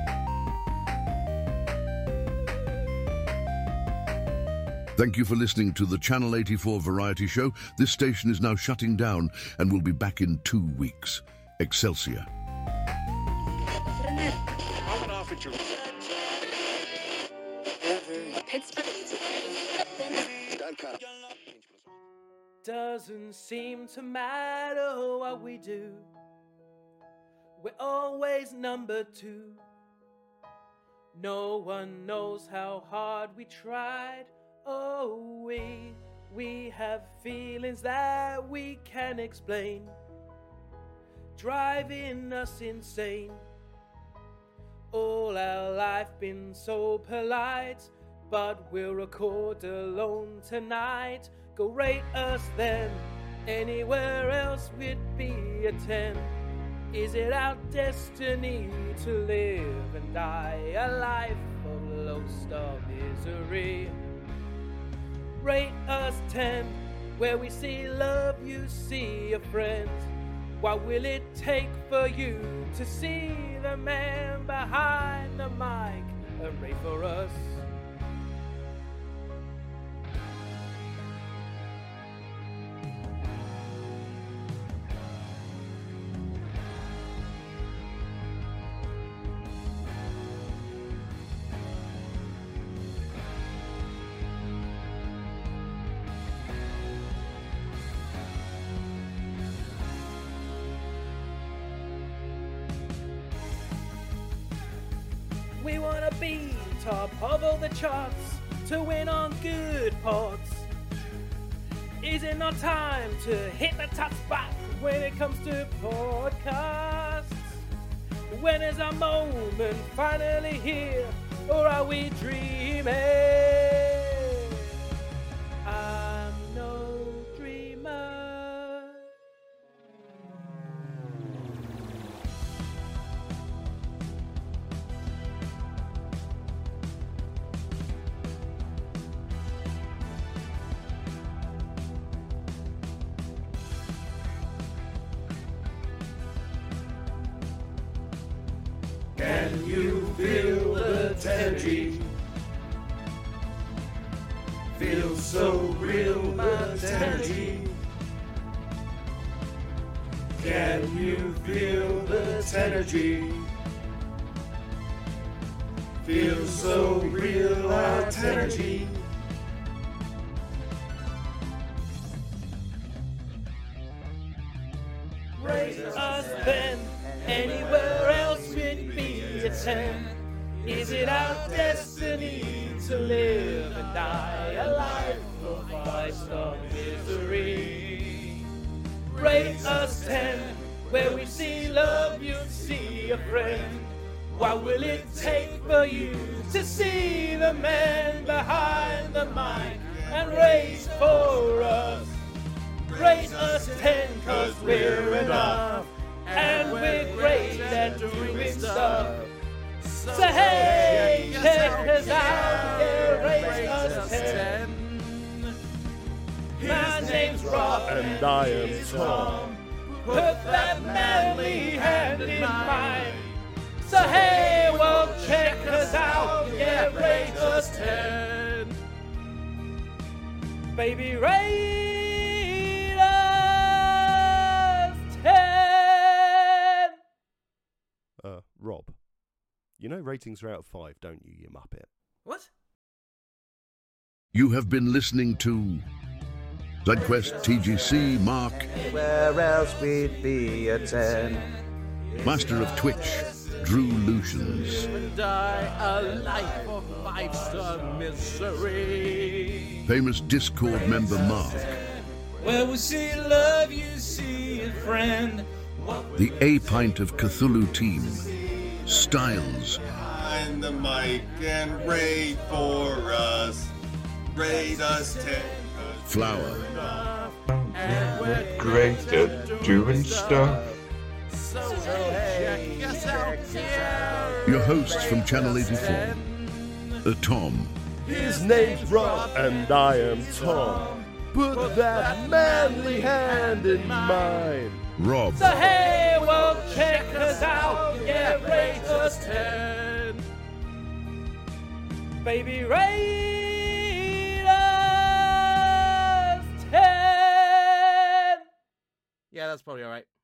Thank you for listening to the Channel 84 Variety Show. This station is now shutting down and will be back in 2 weeks. Excelsior. Doesn't seem to matter what we do. We're always number 2. No one knows how hard we tried. Oh, we have feelings that we can't explain, driving us insane. All our life been so polite, but we'll record alone tonight. Go rate us then, anywhere else we'd be a 10. Is it our destiny to live and die a life of low-star misery? Rate us 10, where we see love, you see a friend. What will it take for you to see the man behind the mic and rate for us? We wanna be top of all the charts to win on good pods. Is it not time to hit the top spot when it comes to podcasts? When is our moment finally here, or are we dreaming? I'm no dreamer. Can you feel the energy? Feels so real, my energy. Can you feel the energy? Feels so real, our energy. Rate us then, anywhere else we'd be a 10. Is it our destiny to live and die a life of 5-star misery? Rate us 10, where we see love, you see a friend. What will it take for you to see the man behind the mic and race for us? Rate us 10, 'cause we're enough, and we're great at doing stuff. So hey, check us out, yeah, rate us 10. My name's Rob, And I am Tom. Put that manly hand in mine. So hey, well, check us out, yeah, rate us 10. Baby, rate us 10. Rob, you know ratings are out of 5, don't you, you muppet? What? You have been listening to ZQuest TGC Mark, Where else we'd be a 10. Master of Twitch Drew Lucians, And die a life of 5-star misery. famous Discord member Mark, Well, we see love, you see a friend. The A Pint of Cthulhu team. Styles. Behind the mic and raid for us. Raid us 10. Flower. And we're great at doing stuff. Your hosts from Channel 84. Tom. His name's Rob and I am Tom. Put that manly hand in mine. Rob. So hey, well, check us out. Yeah, rate us 10. Baby, rate us 10. Yeah, that's probably all right.